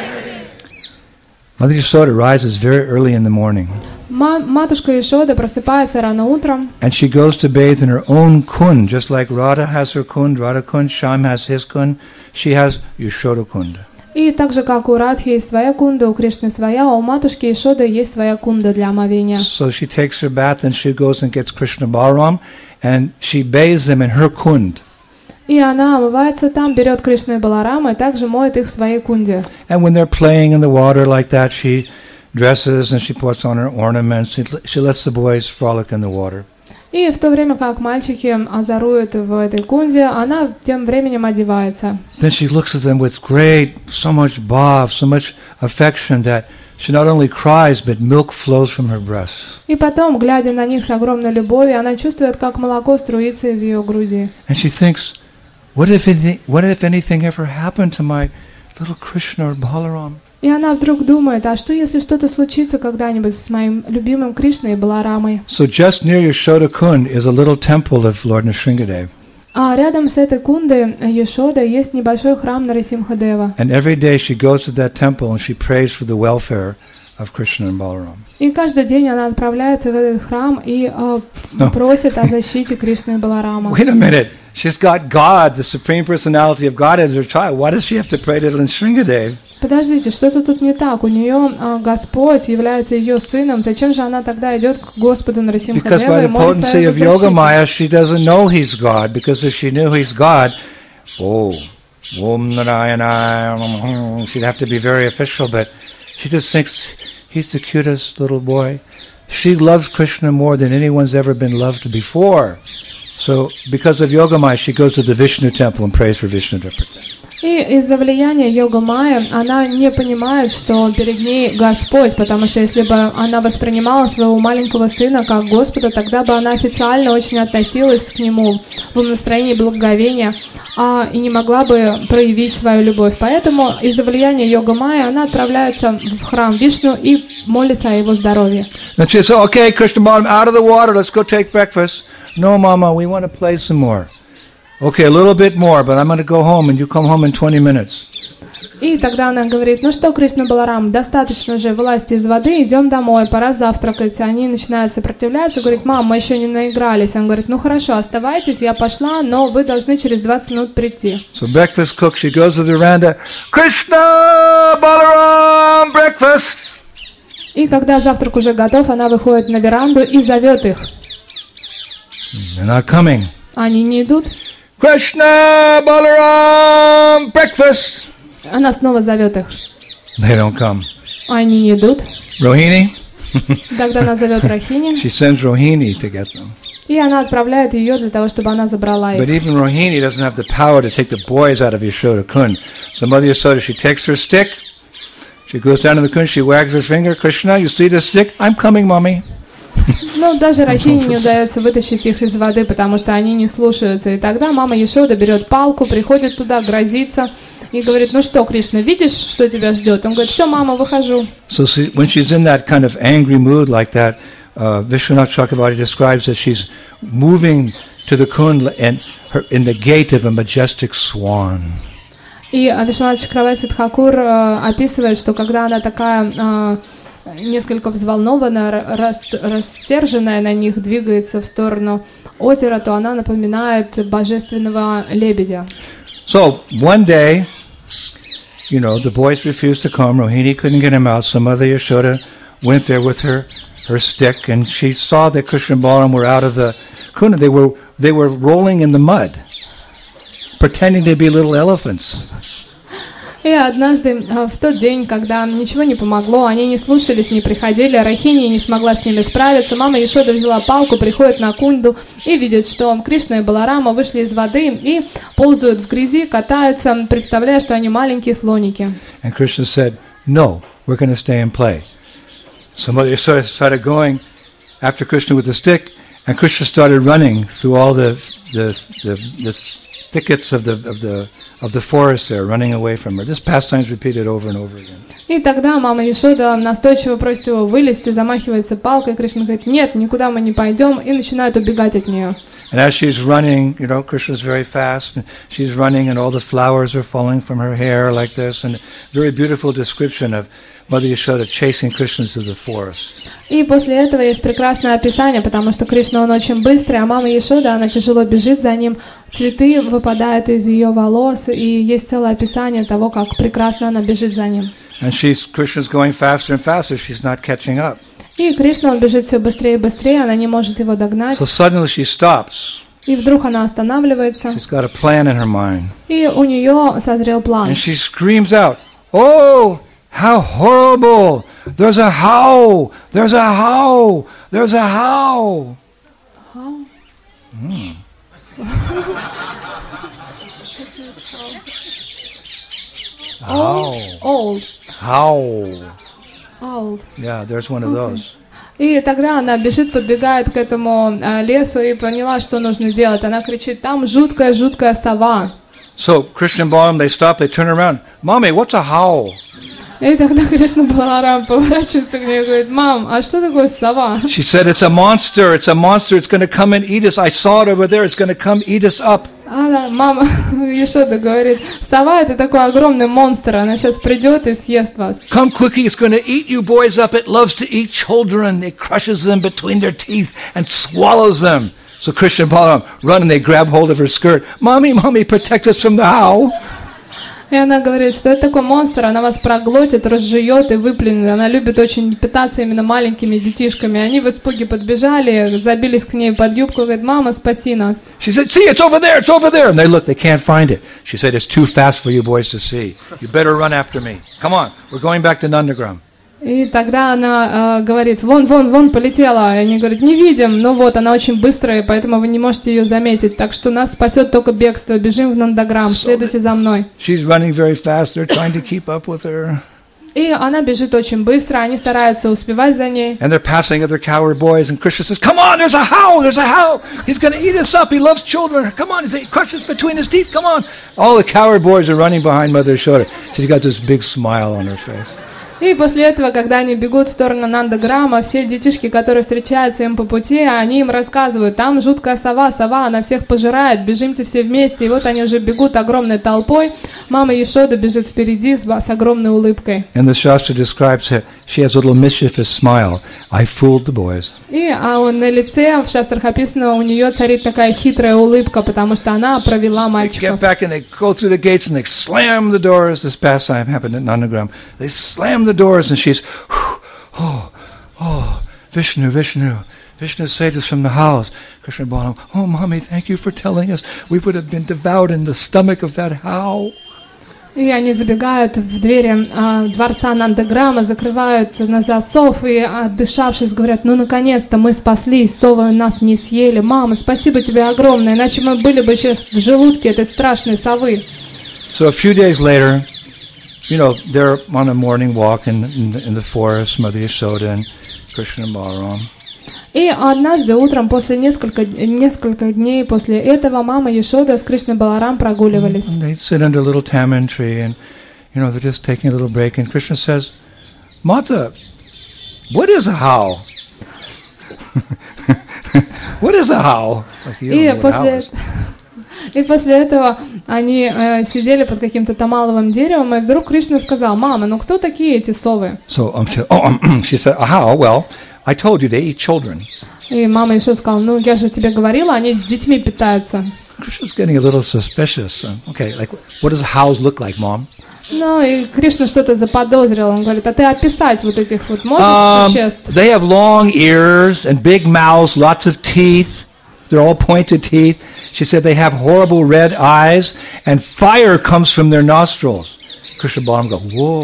A: Mother Yasoda rises very early in the morning.
B: Матушка Яшода просыпается рано утром.
A: And she goes to bathe in her own kund, just like Radha has her kund, Radha kund, Shyam has his kund, she has Yashoda kund.
B: И так же, как у Радхи есть своя кунда, у Кришны своя, а у матушки Яшоды есть своя кунда для омовения.
A: So she takes her bath and she goes and gets Krishna Balaram and she bathes them in her kund.
B: И она омывается там, берет Кришну и Баларама и также моет их в своей кунде.
A: And when they're playing in the water like that, she dresses and she puts on her ornaments. She, she lets the boys frolic in the water.
B: И в то время как мальчики озоруют в этой кунде, она тем временем одевается.
A: Then she looks at them with great, so much bhav, so much affection that she not only cries, but milk flows from her breasts.
B: И потом, глядя на них с огромной любовью, она чувствует, как молоко струится из ее груди.
A: And she thinks, what if anything, what if anything ever happened to my little Krishna or Balaram?
B: И она вдруг думает, а что если что-то случится когда-нибудь с моим любимым Кришной и Баларамой?
A: So just near Yashoda Kund is a little temple of Lord Nrsingadev.
B: А рядом с этой кундой Яшода есть небольшой храм Нарасимхадева.
A: And every day she goes to that temple and she prays for the welfare of Krishna and Balaram.
B: И каждый день она отправляется в этот храм и э,
A: No.
B: просит о защите Кришны и Баларама.
A: Wait a minute. She's got God, the Supreme Personality of God, as her child. Why does she have to pray to Nrsingadev?
B: Подождите, что-то тут не так. У нее э, Господь является ее сыном. Зачем же она тогда идет к Господу
A: Because by
B: Нарасимхадеву и
A: the
B: молится о
A: potency
B: его
A: of Yoga
B: защите?
A: Maya, she doesn't know he's God. Because if she knew he's God, oh, Om Narayana, she'd have to be very official. But she just thinks he's the cutest little boy. She loves Krishna more than anyone's ever been loved before. So because of Yoga Maya, she goes to the Vishnu temple and prays for Vishnu Department.
B: И из-за влияния Йога Майя она не понимает, что перед ней Господь, потому что если бы она воспринимала своего маленького сына как Господа, тогда бы она официально очень относилась к нему в настроении благоговения, а, и не могла бы проявить свою любовь. Поэтому из-за влияния Йога Майя она отправляется в храм Вишну и молится о его здоровье.
A: And she says, okay, Krishna Balaram, out of the water, let's go take breakfast. No, Mama, we want to play some more. Okay, a little bit more, but I'm going to go home, and you come home in twenty minutes.
B: И тогда она говорит, ну что, Кришна Баларам, достаточно уже вылазьте из воды, идем домой, пора завтракать. Они начинают сопротивляться, говорит, мам, мы еще не наигрались. Он говорит, ну хорошо, оставайтесь, я пошла, но вы должны через двадцать минут прийти.
A: So breakfast cooked, she goes to the veranda, Krishna Balaram, breakfast!
B: И когда завтрак уже готов, она выходит на веранду и зовет их.
A: They're not coming.
B: Они не идут.
A: Krishna Balaram, breakfast!
B: Она снова зовет их.
A: They don't come.
B: Они не идут.
A: Rohini?
B: Тогда она зовет Рахини,
A: She sends Rohini to get them.
B: и она отправляет ее для того, чтобы она забрала
A: But
B: их.
A: even Rohini doesn't have the power to take the boys out of Yashoda Kund. So Mother Yasoda, she takes her stick, she goes down to the Kund, she wags her finger, Krishna, you see this stick? I'm coming, mommy.
B: Но даже Рахине не удается вытащить их из воды, потому что они не слушаются. И тогда мама Яшода берет палку, приходит туда, грозится и говорит, ну что, Кришна, видишь, что тебя ждет? Он говорит, все, мама, выхожу.
A: So she, when she's in that kind of angry mood like that, uh, Vishwanath Chakravarti describes that she's moving to the Kund and her, in the gait of a majestic swan.
B: И Вишванат Чакраварти Тхакур э, описывает, что когда она такая э, несколько взволнованная, рас, рассерженная на них, двигается в сторону озера, то она напоминает божественного лебедя.
A: So one day, you know, the boys refused to come. Rohini couldn't get him out. So Mother Yashoda went there with her, her stick, and she saw that Krishna and Balaram were out of the kunda. They were, they were rolling in the mud, pretending to be little elephants.
B: И однажды, в тот день, когда ничего не помогло, они не слушались, не приходили, Рахини не смогла с ними справиться, мама Яшода взяла палку, приходит на кунду и видит, что Кришна и Баларама вышли из воды и ползают в грязи, катаются, представляя, что они маленькие слоники.
A: And Krishna said, "No, we're going to stay and play." So Mother Yasoda started going after Krishna with the stick, and Krishna started running through all the the the, the thickets of the of the of the forest there, running away from her. This pastime is repeated over and over again.
B: И тогда мама Яшода настойчиво просит его вылезти, замахивается палкой. Кришна говорит: "Нет, никуда мы не пойдем", и начинает убегать от нее.
A: And as she's running, you know, Krishna's very fast, and she's running, and all the flowers are falling from her hair like this, and very beautiful description of Mother Yashoda chasing Krishna through the forest.
B: И после этого есть прекрасное описание, потому что Кришна, он очень быстрый, а мама Яшода, она тяжело бежит за ним, цветы выпадают из ее волос, и есть целое описание того, как прекрасно она бежит за ним.
A: And she's Krishna's going faster and faster, she's not catching up.
B: И Кришна, он бежит все быстрее и быстрее, она не может его догнать.
A: So suddenly she stops.
B: И вдруг она останавливается.
A: She's got a plan in her mind.
B: И у нее созрел план.
A: And she screams out, "Oh, how horrible! There's a how! There's a how! There's a how!"
B: How?
A: Mm. How?
B: Old.
A: How?
B: Old.
A: Yeah, there's one of those.
B: И тогда она бежит, подбегает к этому э, лесу и поняла, что нужно делать. Она кричит: "Там жуткая-жуткая сова."
A: So Krishna and Balaram, they stop, they turn around. "Mommy, what's a how?"
B: И тогда Кришна Баларам поворачивается к ней и говорит: "Мам, а что такое сова?"
A: She said, "It's a monster, it's a monster, it's going to come and eat us. I saw it over there, it's going to come eat us up."
B: А да, мама Яшода говорит: "Сова — это такой огромный монстр, она сейчас придет и съест вас."
A: "Come quickly, it's going to eat you boys up. It loves to eat children. It crushes them between their teeth and swallows them." So Krishna and Balaram run and they grab hold of her skirt. "Mommy, mommy, protect us from the how."
B: И она говорит, что это такой монстр, она вас проглотит, разжует и выплюнет. Она любит очень питаться именно маленькими детишками. Они в испуге подбежали, забились к ней под юбку, говорит: "Мама, спаси нас."
A: She said, "See, it's over there, it's over there." And they look, they can't find it. She said, "It's too fast for you boys to see. You better run after me. Come on, we're going back to Nandagram."
B: И тогда она э, говорит: "Вон, вон, вон полетела." И они говорят: "Не видим." Ну вот, она очень быстрая, поэтому вы не можете ее заметить. Так что нас спасет только бегство. Бежим в Нандаграм, следуйте за мной.
A: She's running very fast. They're trying to keep up with her.
B: И она бежит очень быстро, они стараются успевать за ней.
A: And they're passing other coward boys, and Krishna says, "Come on, there's a how, there's a how. He's going to eat us up. He loves children. Come on, he crushes between his teeth. Come on." All the coward boys are running behind Mother Yashoda. She's got this big smile on her face.
B: И после этого, когда они бегут в сторону Нандаграма, все детишки, которые встречаются им по пути, они им рассказывают: "Там жуткая сова, сова, она всех пожирает, бежимте все вместе." И вот они уже бегут огромной толпой. Мама Яшода бежит впереди с, с огромной улыбкой.
A: And the Shastra describes her, she has a little mischievous smile. "I fooled the boys."
B: И а он на лице, в шастрах описано, у нее царит такая хитрая улыбка, потому что она провела мальчиков.
A: They get back and they go through the gates and they slam the doors. This pastime happened at Nandagram. They slam the doors and she's, "Oh, oh, Vishnu, Vishnu." Vishnu saved us from the house. Krishna Balaram, "Oh, Mommy, thank you for telling us. We would have been devoured in the stomach of that how."
B: И они забегают в двери а, дворца Нандаграма, закрывают на засов и, отдышавшись, говорят: "Ну, наконец-то мы спаслись, совы нас не съели. Мама, спасибо тебе огромное, иначе мы были бы сейчас в желудке этой страшной совы."
A: So a few days later, you know, they're on a morning walk in, in, the, in the forest, Mother Yashoda and Krishna and Balaram.
B: И однажды утром, после несколько, несколько дней после этого, мама Яшода с Кришной Баларам прогуливались.
A: And they sit under a little tamarind tree and, you know, they're just taking a little break. And Krishna says, "Mata, what is a how?" What is a how? Like, you don't
B: И
A: know what
B: после,
A: how is.
B: и после этого они э, сидели под каким-то тамаловым деревом, и вдруг Кришна сказал: "Мама, ну кто такие эти совы?"
A: So um, she, oh, um, she said, a how? Well, I told you they eat children.
B: И мама еще сказала: "Ну, я же тебе говорила, они детьми питаются."
A: Krishna's getting a little suspicious. Um, okay, like, what does hows look like, Mom?
B: Ну, и Кришна что-то заподозрил. Он говорит, а ты описать вот этих вот можешь
A: Um,
B: существ?
A: they have long ears and big mouths, lots of teeth. They're all pointed teeth. She said they have horrible red eyes, and fire comes from their nostrils. Krishna Balam go, whoa.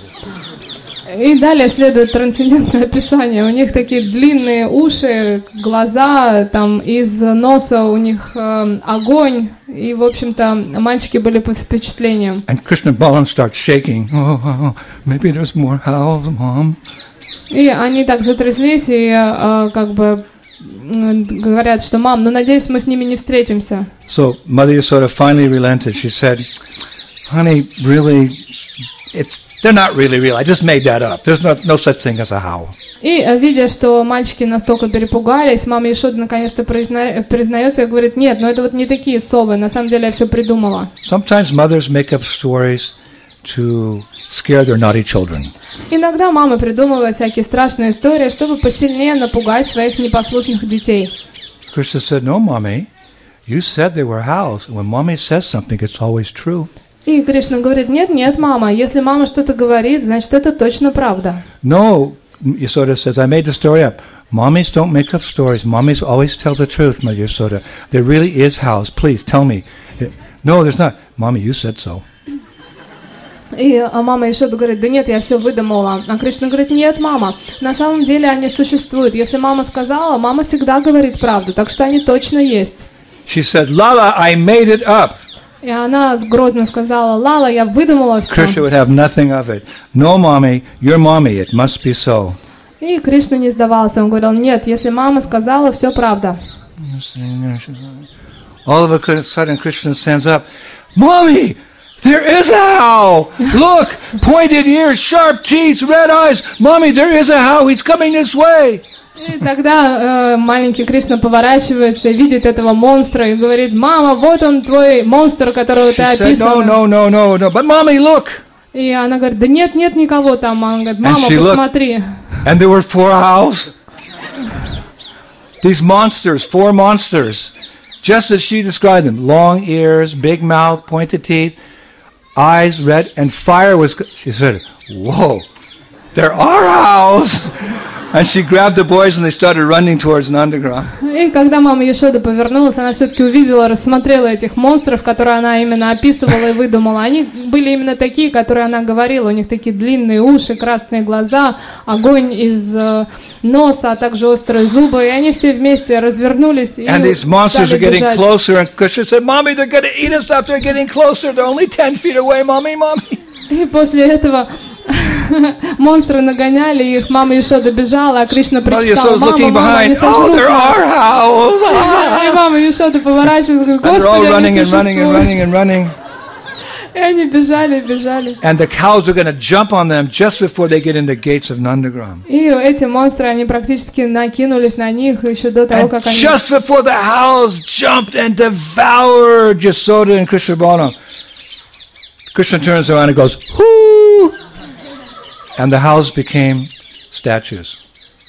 B: И далее следует трансцендентное описание. У них такие длинные уши, глаза, там из носа у них э, огонь. И, в общем-то, мальчики были под впечатлением.
A: And Krishna Balam starts shaking. Oh, oh, maybe there's more howls, Mom.
B: И они так затряслись и э, как бы э, говорят, что мам, ну надеюсь, мы с ними не встретимся.
A: So Mother Yasoda finally relented. She said, honey, really, it's they're not really real. I just made that up. There's no, no such thing as a howl.
B: И, видя, что мальчики настолько перепугались, мама Яшода наконец-то призна... признается и говорит, нет, ну это вот не такие совы, на самом деле я все придумала.
A: Sometimes mothers make up stories to scare their naughty children.
B: Иногда мамы придумывают всякие страшные истории, чтобы посильнее напугать своих непослушных детей.
A: Krishna said, no, mommy, you said they were howls. When mommy says something, it's always true.
B: И Кришна говорит, нет, нет, мама, если мама что-то говорит, значит это точно правда.
A: No, Yasoda says, I made the story up. Mommies don't make up stories. Mommies always tell the truth, Mother Yasoda. There really is howls. Please, tell me. No, there's not. Mommy, you said so.
B: И а мама Яшода говорит, да нет, я все выдумала. А Кришна говорит, нет, мама, на самом деле они существуют. Если мама сказала, мама всегда говорит правду, так что они точно есть.
A: She said, Lala, I made it up.
B: И она грозно сказала, Лала, я выдумала все.
A: Krishna would have nothing of it. No, mommy, you're mommy. It must be so.
B: И Кришна не сдавался. Он говорил, нет, если мама сказала, все правда.
A: All of a sudden, Krishna stands up. Mommy, there is a howl. Look, pointed ears, sharp teeth, red eyes. Mommy, there is a howl. He's coming this way.
B: И тогда э, маленький Кришна поворачивается, видит этого монстра и говорит, мама, вот он твой монстр, которого ты описала.
A: No, no, no, no, no. But mommy, look.
B: И она говорит, да нет, нет никого там. Она говорит, мама, посмотри.
A: And there were four howls. These monsters, four monsters, just as she described them. Long ears, big mouth, pointed teeth, eyes red, and fire was... She said, whoa, there are howls. And she grabbed the boys and they started running towards Nandagram.
B: И когда мама Яшода повернулась, она все-таки увидела, рассмотрела этих монстров, которые она именно описывала и выдумала. Они были именно такие, которые она говорила. У них такие длинные уши, красные глаза, огонь из э, носа, а также острые зубы. И они все вместе развернулись и
A: and these monsters are
B: стали
A: getting
B: бежать.
A: closer. And Krishna said, "Mommy, they're going to eat us up. They're getting closer. They're only ten feet away, mommy, mommy."
B: И после этого монстры нагоняли их, мама Яшода бежала, а Кришна причитала, мама, мама, они сожрут нас. И мама Яшода поворачивается, Господи, они существуют. И они бежали, бежали.
A: And the cows are going to jump on them just before they get in the gates of Nandagram.
B: И эти монстры, они практически накинулись на них еще до того, как они...
A: Just before the cows jumped and devoured Yasoda and Krishna Balam, Krishna turns around and goes, "Hoo!" And the house became statues.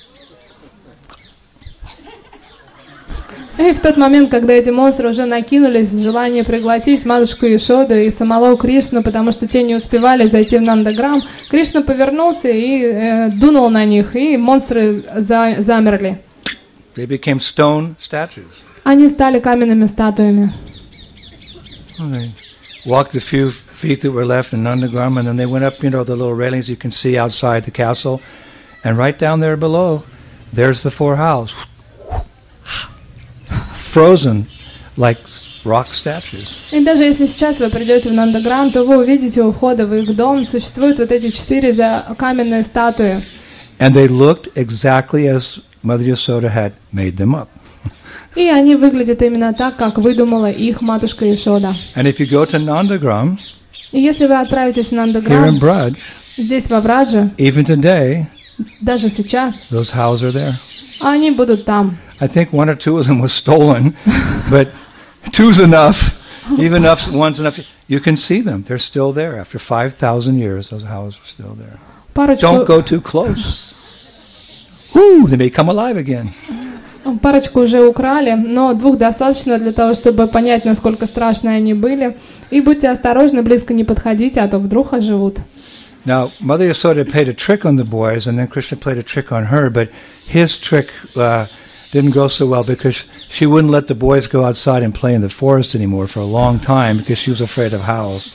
B: И в тот момент, когда эти монстры уже накинулись в желание пригласить матушку Яшоду и самого Кришну, потому что те не успевали зайти в Нандаграм, Кришна повернулся и э, дунул на них, и монстры за, замерли.
A: They became stone statues.
B: Они стали каменными статуями.
A: They walked the few feet that were left in Nandagram, and then they went up, you know, the little railings you can see outside the castle, and right down there below, there's the four howls. Frozen like rock statues.
B: И даже если сейчас вы придете в Нандаграм, то вы увидите у входа в их дом существуют вот эти четыре за каменные статуи.
A: And they looked exactly as Mother Yasoda had made them up.
B: И они выглядят именно так, как выдумала их матушка Яшода.
A: And if you go to Nandagram,
B: и если вы отправитесь в
A: here in
B: Нандаграм,
A: Braj,
B: здесь во Брадже,
A: even today,
B: даже сейчас,
A: those howls are there.
B: они будут там.
A: I think one or two of them was stolen, but two's enough. Even enough, one's enough. You can see them. They're still there. After five thousand years, those howls are still there.
B: Парочку...
A: Don't go too close. Whoo, they may come alive again.
B: Парочку уже украли, но двух достаточно для того, чтобы понять, насколько страшные они были. И будьте осторожны, близко не подходите, а то вдруг оживут.
A: Now, Mother Yasoda played a trick on the boys, and then Krishna played a trick on her, but his trick uh, didn't go so well because she wouldn't let the boys go outside and play in the forest anymore for a long time because she was afraid of howls.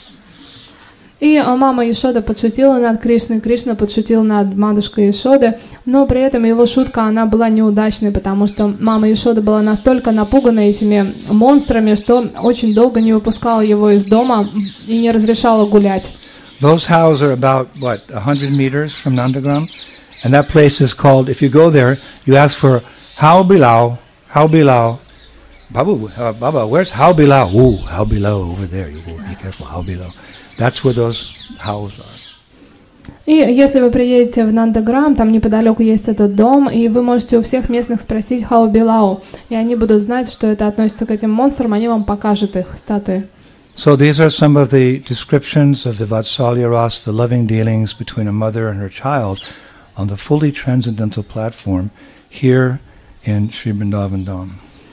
B: И мама Яшода подшутила над Кришной, Кришна подшутил над матушкой Яшоды, но при этом его шутка, она была неудачной, потому что мама Яшода была настолько напугана этими монстрами, что очень долго не выпускала его из дома и не разрешала гулять.
A: Those howls are about, what, a hundred meters from Nandagram? And that place is called, if you go there, you ask for How Bilao, How Bilao. Babu, uh, Baba, where's How Bilao? Ooh, How Bilao over there. You go, be careful, How Bilao. That's where those howls are.
B: И если вы приедете в Нандаграм, там неподалеку есть этот дом, и вы можете у всех местных спросить Хау Билау, и они будут знать, что это относится к этим монстрам, они вам покажут их статуи.
A: So these are some of the descriptions of the Vatsalya Ras, the loving dealings between a mother and her child on the fully transcendental platform here in Sri Vrindavan Dham.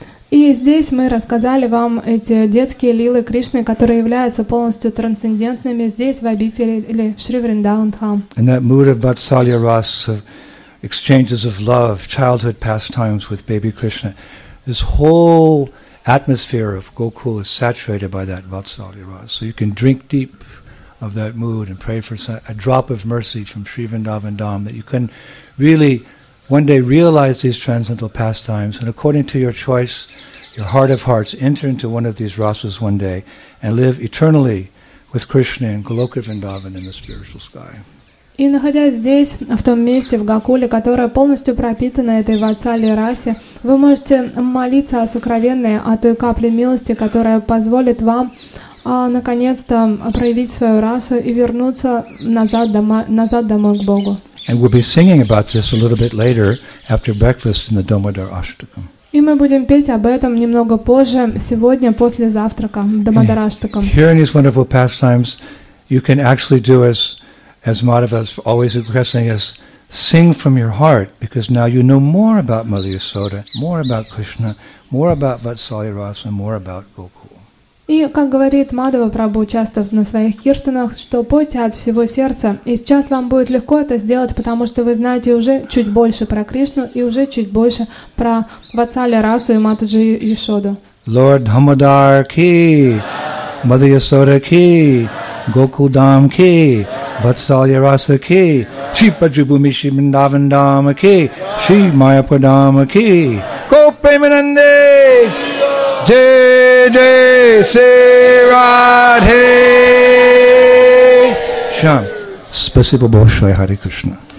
B: И здесь мы рассказали вам эти детские лилы Кришны, которые являются полностью трансцендентными здесь, в обители или Шри Вриндаван Dham.
A: In that mood of Vatsalya Ras, of exchanges of love, childhood pastimes with baby Krishna, this whole atmosphere of Gokul is saturated by that Vatsalya Ras. So you can drink deep of that mood and pray for a drop of mercy from Sri Vrindavan Dham, that you can really one day realize these transcendental pastimes, and according to your choice, your heart of hearts, enter into one of these rasas one day and live eternally with Krishna in Goloka Vrindavan in the spiritual sky.
B: И находясь здесь, в том месте, в Гокуле, которое полностью пропитано этой Ватсали расе, вы можете молиться о сокровенной, о той капле милости, которая позволит вам а, наконец-то проявить свою расу и вернуться назад, дома, назад домой к Богу.
A: And we'll be singing about this a little bit later after breakfast in the Damodar Ashtakam.
B: И мы будем петь об этом немного позже, сегодня после завтрака, Дамодараштакам.
A: Here in these wonderful pastimes, you can actually do as as Madhava is always requesting us, sing from your heart, because now you know more about Mother Yasoda, more about Krishna, more about Vatsalya Rasa, more about Gokul.
B: И, как говорит Мадхава Прабху часто на своих киртанах, что пойте от всего сердца, и сейчас вам будет легко это сделать, потому что вы знаете уже чуть больше про Кришну и уже чуть больше про Ватсаля Расу и Матаджи Яшоду.
A: Lord Damodar ki, Mother Yasoda ki, Gokul Dham ki, Vatsalya Rasa ki, Shri Pajubhumi Shri Vrindavan Dham ki, Shri Mayapur Dham ki, Go Premanande! Jai Jai Sri Radhe Shyam. Spasibo Bhoshoy Hare Krishna.